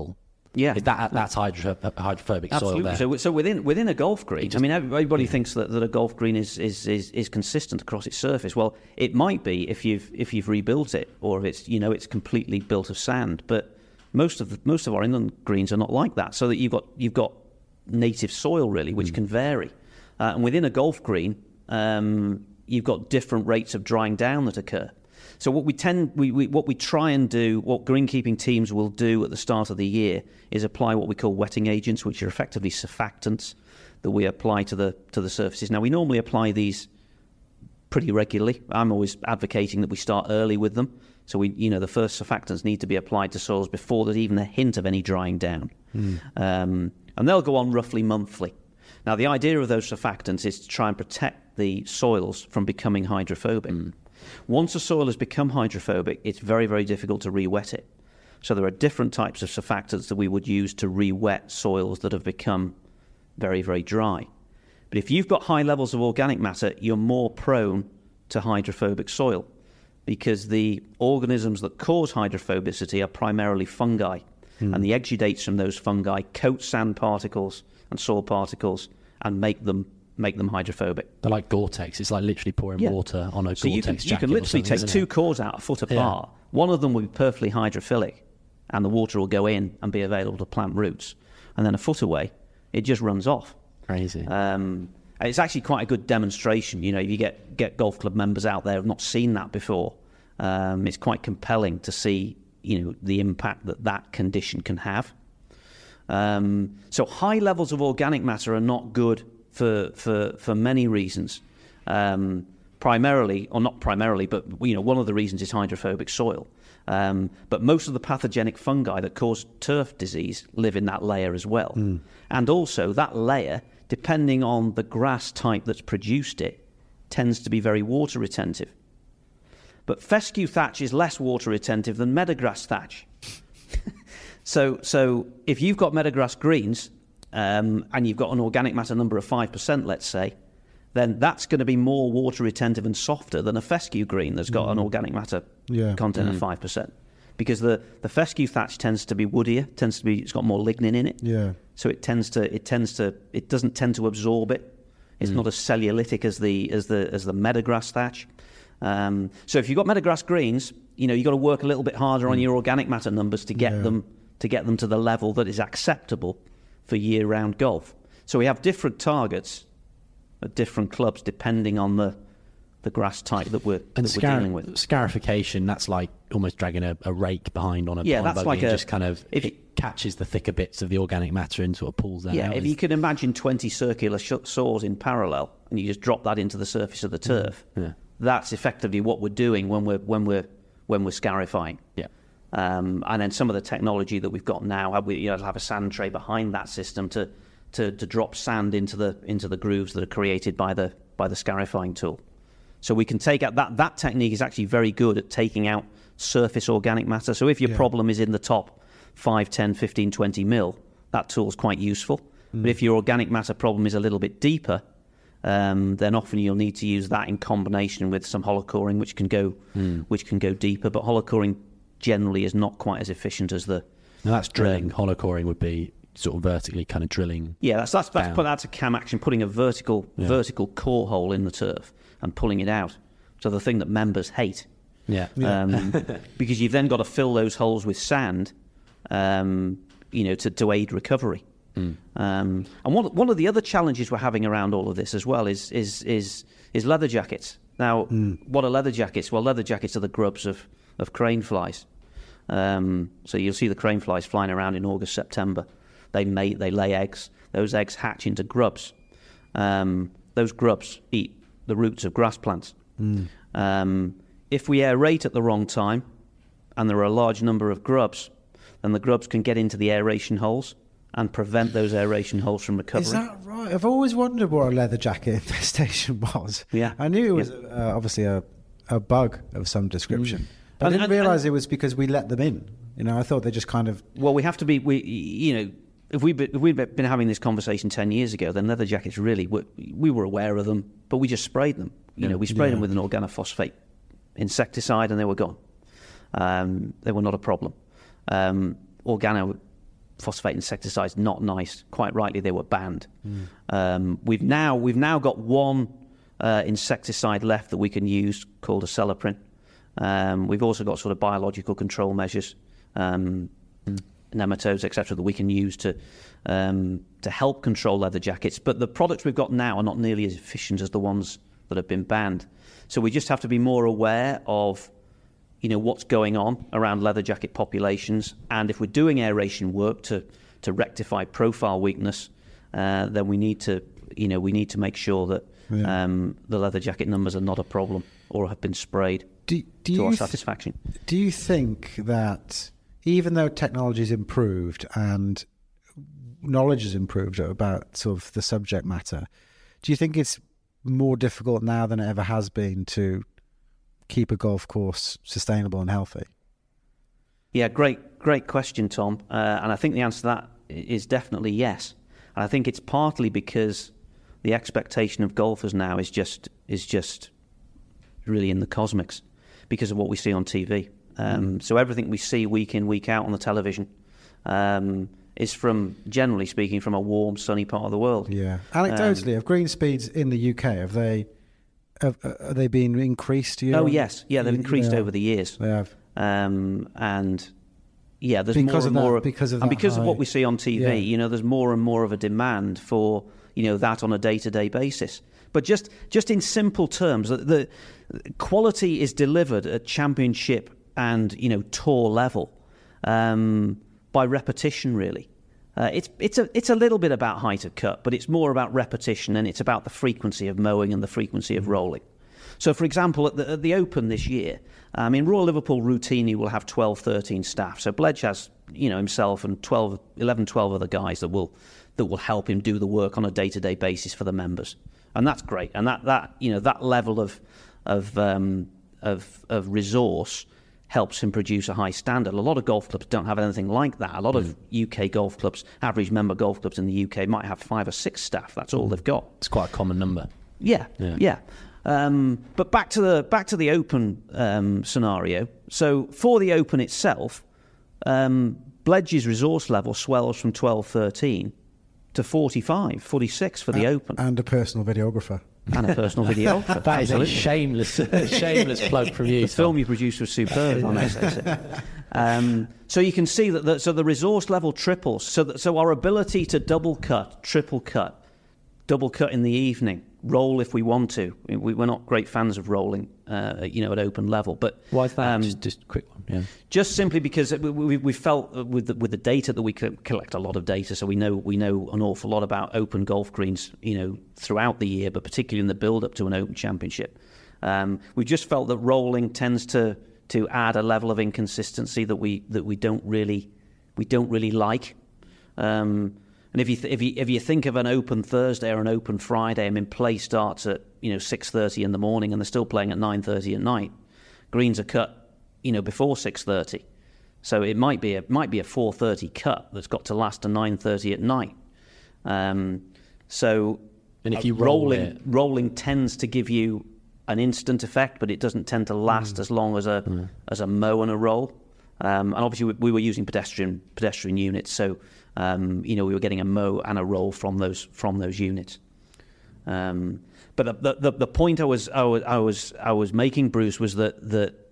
Yeah. That's hydrophobic soil there. So within a golf green, I mean, everybody thinks that a golf green is consistent across its surface. Well, it might be if you've rebuilt it, or if it's it's completely built of sand. But most of our inland greens are not like that. So that you've got native soil really, which can vary. And within a golf green, you've got different rates of drying down that occur. So what we try and do, what greenkeeping teams will do at the start of the year, is apply what we call wetting agents, which are effectively surfactants that we apply to the surfaces. Now, we normally apply these pretty regularly. I'm always advocating that we start early with them. So the first surfactants need to be applied to soils before there's even a hint of any drying down, and they'll go on roughly monthly. Now, the idea of those surfactants is to try and protect the soils from becoming hydrophobic. Once a soil has become hydrophobic, it's very, very difficult to re-wet it. So there are different types of surfactants that we would use to re-wet soils that have become very, very dry. But if you've got high levels of organic matter, you're more prone to hydrophobic soil because the organisms that cause hydrophobicity are primarily fungi. And the exudates from those fungi coat sand particles and soil particles and make them hydrophobic. They're like Gore-Tex. It's like literally pouring water on a Gore-Tex jacket. You can literally take two cores out a foot apart. Yeah. One of them will be perfectly hydrophilic, and the water will go in and be available to plant roots. And then a foot away, it just runs off. Crazy. It's actually quite a good demonstration. If you get golf club members out there who have not seen that before, it's quite compelling to see the impact that condition can have. So high levels of organic matter are not good for many reasons. Primarily, or not primarily, but one of the reasons is hydrophobic soil. But most of the pathogenic fungi that cause turf disease live in that layer as well. And also that layer, depending on the grass type that's produced it, tends to be very water retentive. But fescue thatch is less water retentive than meadowgrass thatch. So if you've got meadowgrass greens and you've got an organic matter number of 5%, let's say, then that's going to be more water retentive and softer than a fescue green that's got an organic matter content of 5%. Because the fescue thatch tends to be woodier, it's got more lignin in it. Yeah. So it doesn't tend to absorb it. It's not as cellulitic as the meadowgrass thatch. So if you've got meadowgrass greens, you've got to work a little bit harder on your organic matter numbers to get them to the level that is acceptable for year-round golf. So we have different targets at different clubs depending on the grass type that we're dealing with. Scarification, that's like almost dragging a rake behind on a that's buggy like and just kind of it catches the thicker bits of the organic matter and sort of pulls that out. If you can imagine 20 circular saws in parallel and you just drop that into the surface of the turf, that's effectively what we're doing when we're scarifying. Yeah. And then some of the technology that we've got now, have a sand tray behind that system to drop sand into the grooves that are created by the scarifying tool. So we can take out that technique is actually very good at taking out surface organic matter. So if your problem is in the top 5, 10, 15, 20 mil, that tool's quite useful. But if your organic matter problem is a little bit deeper, then often you'll need to use that in combination with some hollow coring, which can go deeper. But hollow coring generally is not quite as efficient as the. Now that's drilling. Hollow coring would be sort of vertically kind of drilling. Yeah, that's a cam action, putting a vertical core hole in the turf and pulling it out. So the thing that members hate. Yeah. Because you've then got to fill those holes with sand, to aid recovery. And one of the other challenges we're having around all of this as well is leather jackets. Now, what are leather jackets? Well, leather jackets are the grubs of crane flies. So you'll see the crane flies flying around in August, September. They lay eggs. Those eggs hatch into grubs. Those grubs eat the roots of grass plants. If we aerate at the wrong time, and there are a large number of grubs, then the grubs can get into the aeration holes and prevent those aeration holes from recovering. Is that right? I've always wondered what a leather jacket infestation was. Yeah, I knew it was obviously a bug of some description. I didn't realise it was because we let them in. I thought they just kind of. Well, we have to be. If we'd been having this conversation 10 years ago, then leather jackets really we were aware of them, but we just sprayed them. We sprayed them with an organophosphate insecticide, and they were gone. They were not a problem. phosphate insecticides, not nice. Quite rightly, they were banned. We've now got one insecticide left that we can use called acelepryn. We've also got sort of biological control measures, nematodes, etc., that we can use to help control leather jackets. But the products we've got now are not nearly as efficient as the ones that have been banned. So we just have to be more aware of, what's going on around leather jacket populations, and if we're doing aeration work to rectify profile weakness, then we need to make sure that the leather jacket numbers are not a problem or have been sprayed to our satisfaction. Do you think that even though technology's improved and knowledge has improved about sort of the subject matter, do you think it's more difficult now than it ever has been to keep a golf course sustainable and healthy? Yeah, great question, Tom. And I think the answer to that is definitely yes. And I think it's partly because the expectation of golfers now is just really in the cosmics because of what we see on TV. So everything we see week in, week out on the television is from, generally speaking, from a warm, sunny part of the world. Yeah. Anecdotally, have green speeds in the UK, have they been increased? Oh, yes. Yeah, they've increased over the years. They have. And yeah, there's because more of and that, more because of what we see on TV. There's more and more of a demand for that on a day-to-day basis. But just in simple terms, the quality is delivered at championship and tour level by repetition. Really, it's a little bit about height of cut, but it's more about repetition, and it's about the frequency of mowing and the frequency of rolling. So, for example, at the Open this year, Royal Liverpool routinely will have 12, 13 staff. So Bledge has, himself and 11, 12 other guys that will help him do the work on a day-to-day basis for the members, and that's great. And that level of resource helps him produce a high standard. A lot of golf clubs don't have anything like that. A lot of UK golf clubs, average member golf clubs in the UK, might have 5 or 6 staff. That's all they've got. It's quite a common number. Yeah. But back to the Open scenario. So for the Open itself, Bledge's resource level swells from 12, 13 to 45, 46 for the Open. And a personal videographer. And a personal videographer. That is a shameless plug from you. The film you produced was superb, I may say. So you can see that the resource level triples. So our ability to double cut, triple cut, double cut in the evening, roll if we want to. We're not great fans of rolling, at open level. But why is that? Just a quick one. Yeah. Just simply because we felt with the data that we collect a lot of data, so we know an awful lot about open golf greens, throughout the year, but particularly in the build up to an Open Championship. We just felt that rolling tends to add a level of inconsistency that we don't really like. And if you think of an Open Thursday or an Open Friday, play starts at 6:30 in the morning and they're still playing at 9:30 at night. Greens are cut before 6:30, so it might be a 4:30 cut that's got to last to 9:30 at night. So and if you rolling tends to give you an instant effect, but it doesn't tend to last as long as a mow and a roll. And obviously we were using pedestrian units, so we were getting a mow and a roll from those units. But the point I was making, Bruce, was that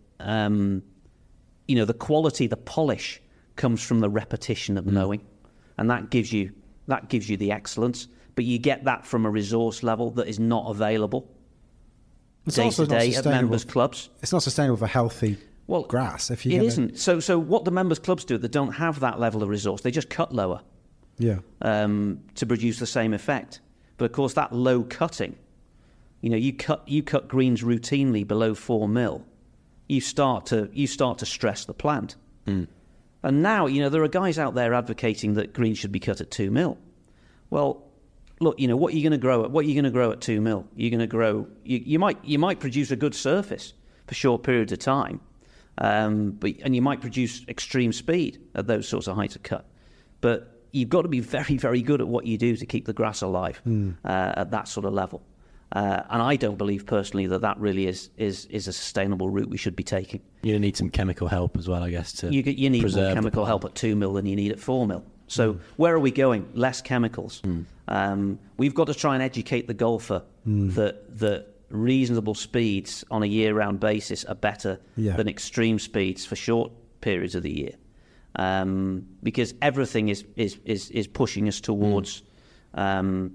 the quality, the polish comes from the repetition of mowing, and that gives you the excellence. But you get that from a resource level that is not available day to day at members' clubs. It's not sustainable for healthy grass. It isn't. So what the members' clubs do that don't have that level of resource, they just cut lower. Yeah. To produce the same effect. But of course, that low cutting, you cut greens routinely below 4 mil. You start to stress the plant. And now, there are guys out there advocating that greens should be cut at 2 mil. Well, look, what are you going to grow at? What are you going to grow at 2 mil? You're going to grow. You might produce a good surface for short periods of time, and you might produce extreme speed at those sorts of heights of cut. But you've got to be very, very good at what you do to keep the grass alive at that sort of level. And I don't believe personally that really is a sustainable route we should be taking. You need some chemical help as well, I guess. You need more chemical help at 2 mil than you need at 4 mil. So where are we going? Less chemicals. We've got to try and educate the golfer that reasonable speeds on a year-round basis are better than extreme speeds for short periods of the year, because everything is pushing us towards the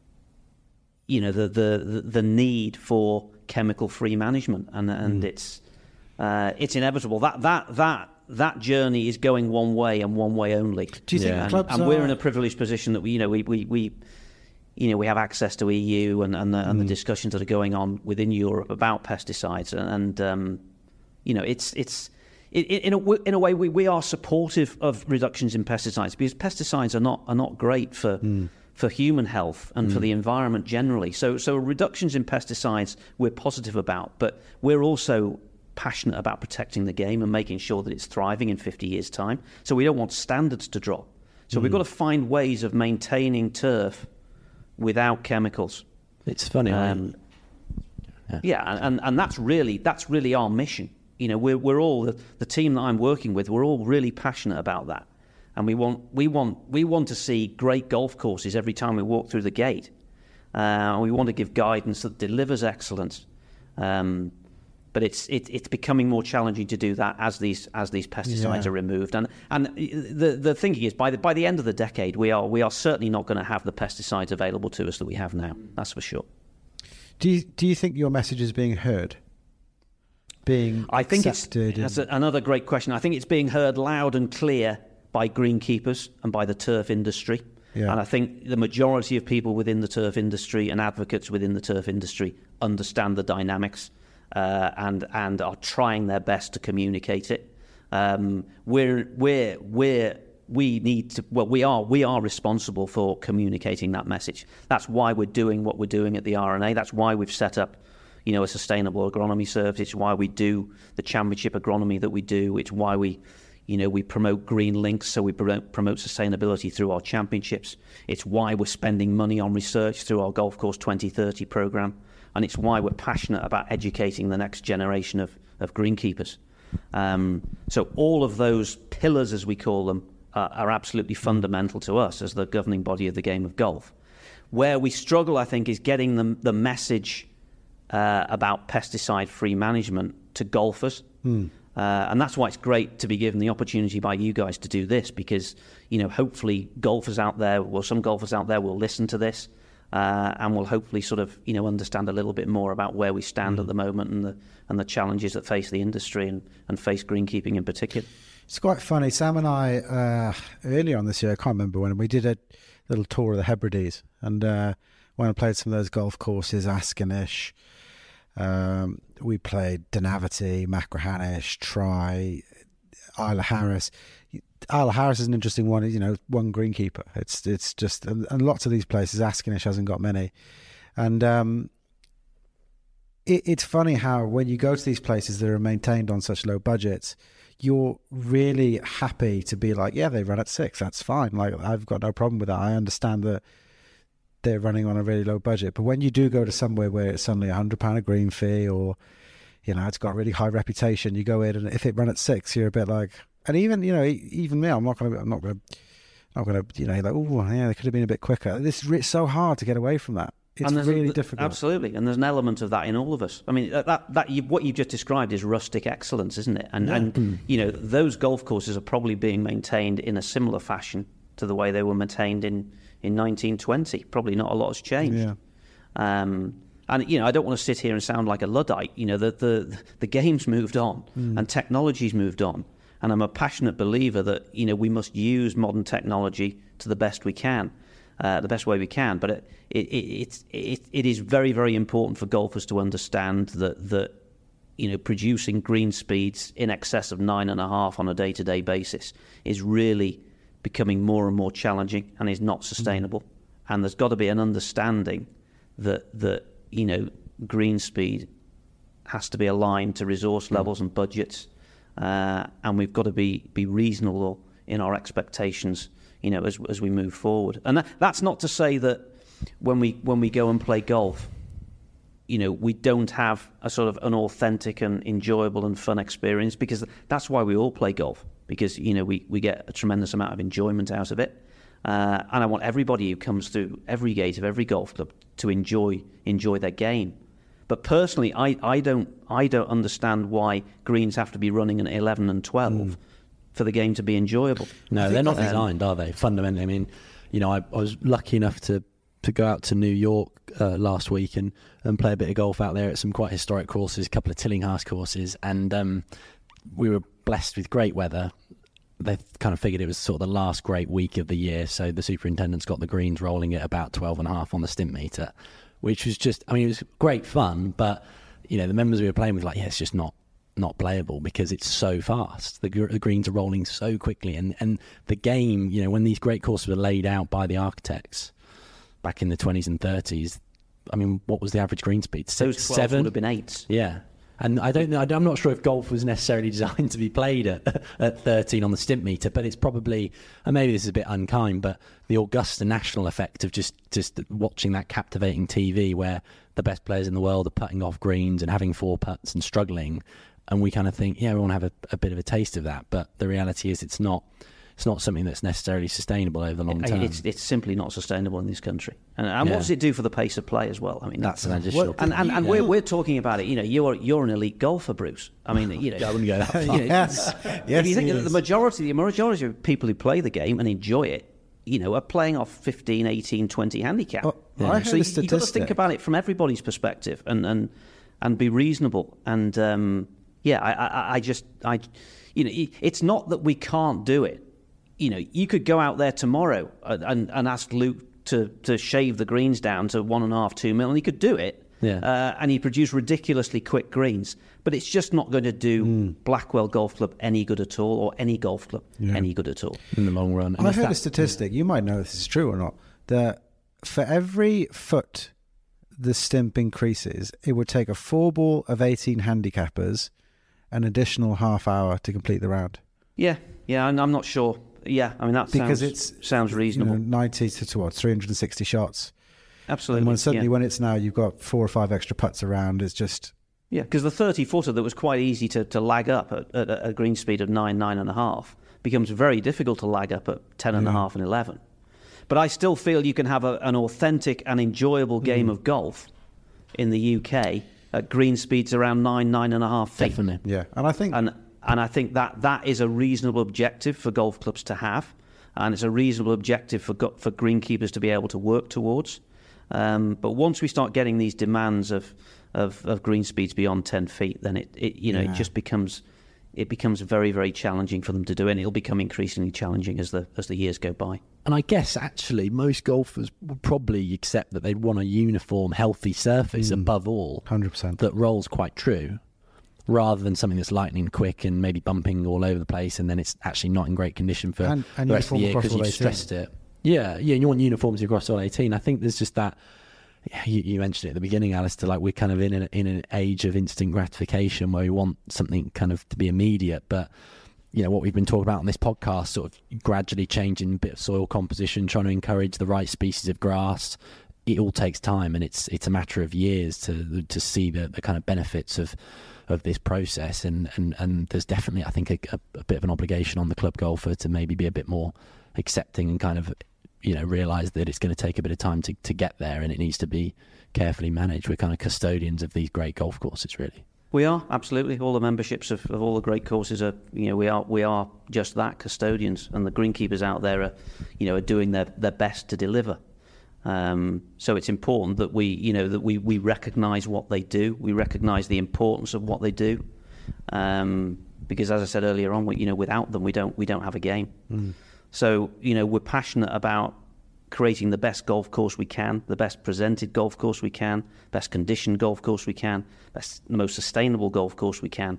need for chemical-free management, and it's inevitable. That journey is going one way and one way only. Do you think clubs and we're in a privileged position that we have access to EU and the discussions that are going on within Europe about pesticides, and it's in a way we are supportive of reductions in pesticides, because pesticides are not great for human health and for the environment generally. So reductions in pesticides we're positive about, but we're also passionate about protecting the game and making sure that it's thriving in 50 years' time. So we don't want standards to drop. So we've got to find ways of maintaining turf without chemicals. It's funny. And that's really our mission. We're all the team that I'm working with. We're all really passionate about that, and we want to see great golf courses every time we walk through the gate. We want to give guidance that delivers excellence. But it's becoming more challenging to do that as these pesticides are removed. And the thinking is by the end of the decade we are certainly not going to have the pesticides available to us that we have now. That's for sure. Do you think your message is being heard? I think that's another great question. I think it's being heard loud and clear by greenkeepers and by the turf industry. Yeah. And I think the majority of people within the turf industry and advocates within the turf industry understand the dynamics. And are trying their best to communicate it. We are responsible for communicating that message. That's why we're doing what we're doing at the R&A. That's why we've set up, a sustainable agronomy service. It's why we do the championship agronomy that we do. It's why we promote green links, so we promote sustainability through our championships. It's why we're spending money on research through our Golf Course 2030 programme. And it's why we're passionate about educating the next generation of greenkeepers. So all of those pillars, as we call them, are absolutely fundamental to us as the governing body of the game of golf. Where we struggle, I think, is getting the message about pesticide-free management to golfers. And that's why it's great to be given the opportunity by you guys to do this, because, hopefully some golfers out there will listen to this. And will hopefully sort of understand a little bit more about where we stand at the moment and the challenges that face the industry and face greenkeeping in particular. It's quite funny. Sam and I earlier on this year, I can't remember when, we did a little tour of the Hebrides, and when I played some of those golf courses, Askanish, we played Dunavity, Machrihanish, Try, Isla Harris. Isla Harris is an interesting one. One greenkeeper. It's just, and lots of these places, Askanish hasn't got many, and it's funny how when you go to these places that are maintained on such low budgets, you're really happy to be like, yeah, they run at 6. That's fine. Like, I've got no problem with that. I understand that they're running on a really low budget, but when you do go to somewhere where it's suddenly £100 a green fee, or it's got a really high reputation, you go in and if it run at 6, you're a bit like. And even me, I'm not gonna, like, oh yeah, they could have been a bit quicker. It's so hard to get away from that. It's really difficult. Absolutely, and there's an element of that in all of us. I mean, what you've just described is rustic excellence, isn't it? And those golf courses are probably being maintained in a similar fashion to the way they were maintained in 1920. Probably not a lot has changed. Yeah. And I don't want to sit here and sound like a Luddite. The game's moved on and technology's moved on. And I'm a passionate believer that we must use modern technology to the best we can, the best way we can. But it is very, very important for golfers to understand that producing green speeds in excess of 9.5 on a day-to-day basis is really becoming more and more challenging and is not sustainable. And there's got to be an understanding that green speed has to be aligned to resource levels and budgets. And we've got to be reasonable in our expectations, as we move forward. And that's not to say that when we go and play golf, we don't have a sort of an authentic and enjoyable and fun experience, because that's why we all play golf. because we get a tremendous amount of enjoyment out of it, and I want everybody who comes through every gate of every golf club to enjoy their game. But personally, I don't understand why greens have to be running at 11 and 12 for the game to be enjoyable. No, they're not designed, are they? Fundamentally, I mean, I was lucky enough to go out to New York last week and play a bit of golf out there at some quite historic courses, a couple of Tillinghast courses, and we were blessed with great weather. They kind of figured it was sort of the last great week of the year, so the superintendent's got the greens rolling at about 12.5 on the stimp meter, which was just, it was great fun, but the members we were playing with, it's just not playable because it's so fast. The greens are rolling so quickly, and the game, when these great courses were laid out by the architects back in the 20s and 30s, what was the average green speed? Those 12 would have been 8. Yeah. And I don't know. I'm not sure if golf was necessarily designed to be played at 13 on the stimp meter, but it's probably, and maybe this is a bit unkind, but the Augusta national effect of just watching that captivating TV where the best players in the world are putting off greens and having 4 putts and struggling, and we kind of think, we want to have a bit of a taste of that, but the reality is it's not something that's necessarily sustainable over the long term. It's simply not sustainable in this country. And what does it do for the pace of play as well? That's an additional. And we're talking about it. You're an elite golfer, Bruce. I wouldn't go that far. Yes, if you think the majority of people who play the game and enjoy it, are playing off 15, 18, 20 handicap. I heard so a you've got to think statistic. about it from everybody's perspective and be reasonable. And it's not that we can't do it. You could go out there tomorrow and ask Luke to shave the greens down to 1.5, 2 mil, and he could do it. Yeah. And he'd produce ridiculously quick greens. But it's just not going to do Blackwell Golf Club any good at all, or any golf club any good at all. In the long run. I heard a statistic, you might know if this is true or not, that for every foot the stimp increases, it would take a 4-ball of 18 handicappers an additional half hour to complete the round. Yeah, and I'm not sure. Yeah, that sounds reasonable. 90 to what, 360 shots. Absolutely. And when it's now, you've got 4 or 5 extra putts around. It's just because the 30-footer that was quite easy to lag up at a green speed of 9.5 becomes very difficult to lag up at 10.5 and 11. But I still feel you can have an authentic and enjoyable game of golf in the UK at green speeds around 9.5 feet. Definitely. Yeah, and I think And I think that is a reasonable objective for golf clubs to have, and it's a reasonable objective for greenkeepers to be able to work towards. But once we start getting these demands of green speeds beyond 10 feet, then it just becomes very, very challenging for them to do, and it'll become increasingly challenging as the years go by. And I guess actually most golfers would probably accept that they'd want a uniform, healthy surface above all. 100%. That rolls quite true, rather than something that's lightning quick and maybe bumping all over the place, and then it's actually not in great condition for and the rest of the year because you've 18. stressed it. Yeah, you want uniforms across all 18. I think there's just that. You mentioned it at the beginning, Alistair. Like, we're kind of in an age of instant gratification where we want something kind of to be immediate. But what we've been talking about on this podcast, sort of gradually changing a bit of soil composition, trying to encourage the right species of grass. It all takes time, and it's a matter of years to see the kind of benefits of this process. And there's definitely, I think, a bit of an obligation on the club golfer to maybe be a bit more accepting and kind of realise that it's going to take a bit of time to get there, and it needs to be carefully managed. We're kind of custodians of these great golf courses, really. We are, absolutely. All the memberships of all the great courses are, we are just that, custodians, and the greenkeepers out there are doing their best to deliver. So it's important that we recognise what they do. We recognise the importance of what they do, because as I said earlier on, without them we don't have a game. So we're passionate about creating the best golf course we can, the best presented golf course we can, best conditioned golf course we can, the most sustainable golf course we can.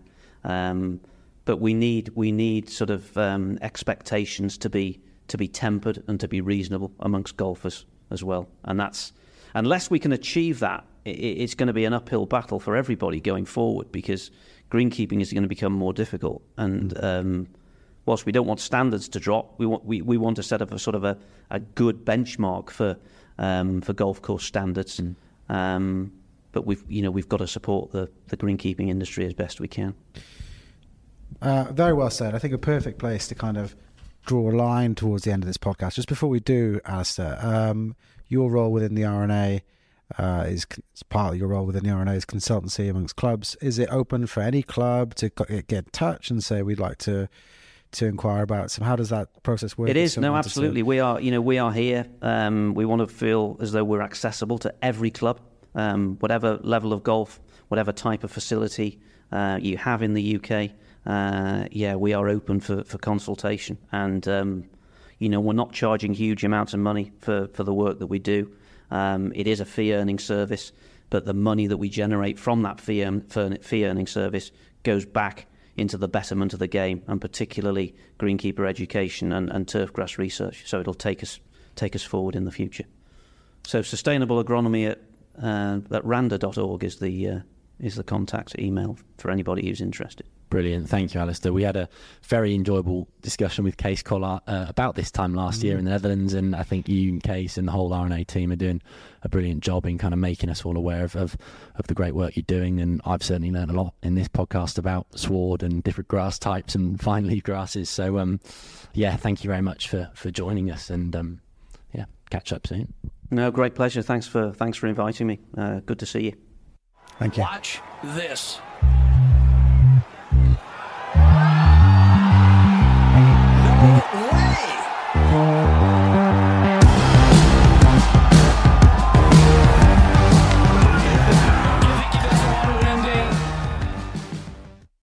But we need sort of expectations to be tempered and to be reasonable amongst golfers as well. And that's, unless we can achieve that, it's going to be an uphill battle for everybody going forward, because greenkeeping is going to become more difficult. And whilst we don't want standards to drop, we want to set up a sort of a good benchmark for golf course standards. But we've got to support the greenkeeping industry as best we can. Very well said. I think a perfect place to kind of draw a line towards the end of this podcast. Just before we do, Alistair, your role within the R&A is part of your role within the R&A's consultancy amongst clubs. Is it open for any club to get in touch and say we'd like to inquire about some? How does that process work? It is. No, absolutely. We are here. We want to feel as though we're accessible to every club, whatever level of golf, whatever type of facility you have in the UK. We are open for consultation, and we're not charging huge amounts of money for the work that we do. It is a fee-earning service, but the money that we generate from that fee-earning service goes back into the betterment of the game, and particularly greenkeeper education and turfgrass research. So it'll take us forward in the future. So sustainable agronomy at randa.org is the contact email for anybody who's interested. Brilliant. Thank you, Alistair. We had a very enjoyable discussion with Kees Collard about this time last year in the Netherlands, and I think you and Kees and the whole R&A team are doing a brilliant job in kind of making us all aware of the great work you're doing. And I've certainly learned a lot in this podcast about sward and different grass types and fine leaf grasses. So, thank you very much for joining us, and catch up soon. No, great pleasure. Thanks for inviting me. Good to see you. Thank you. Watch this.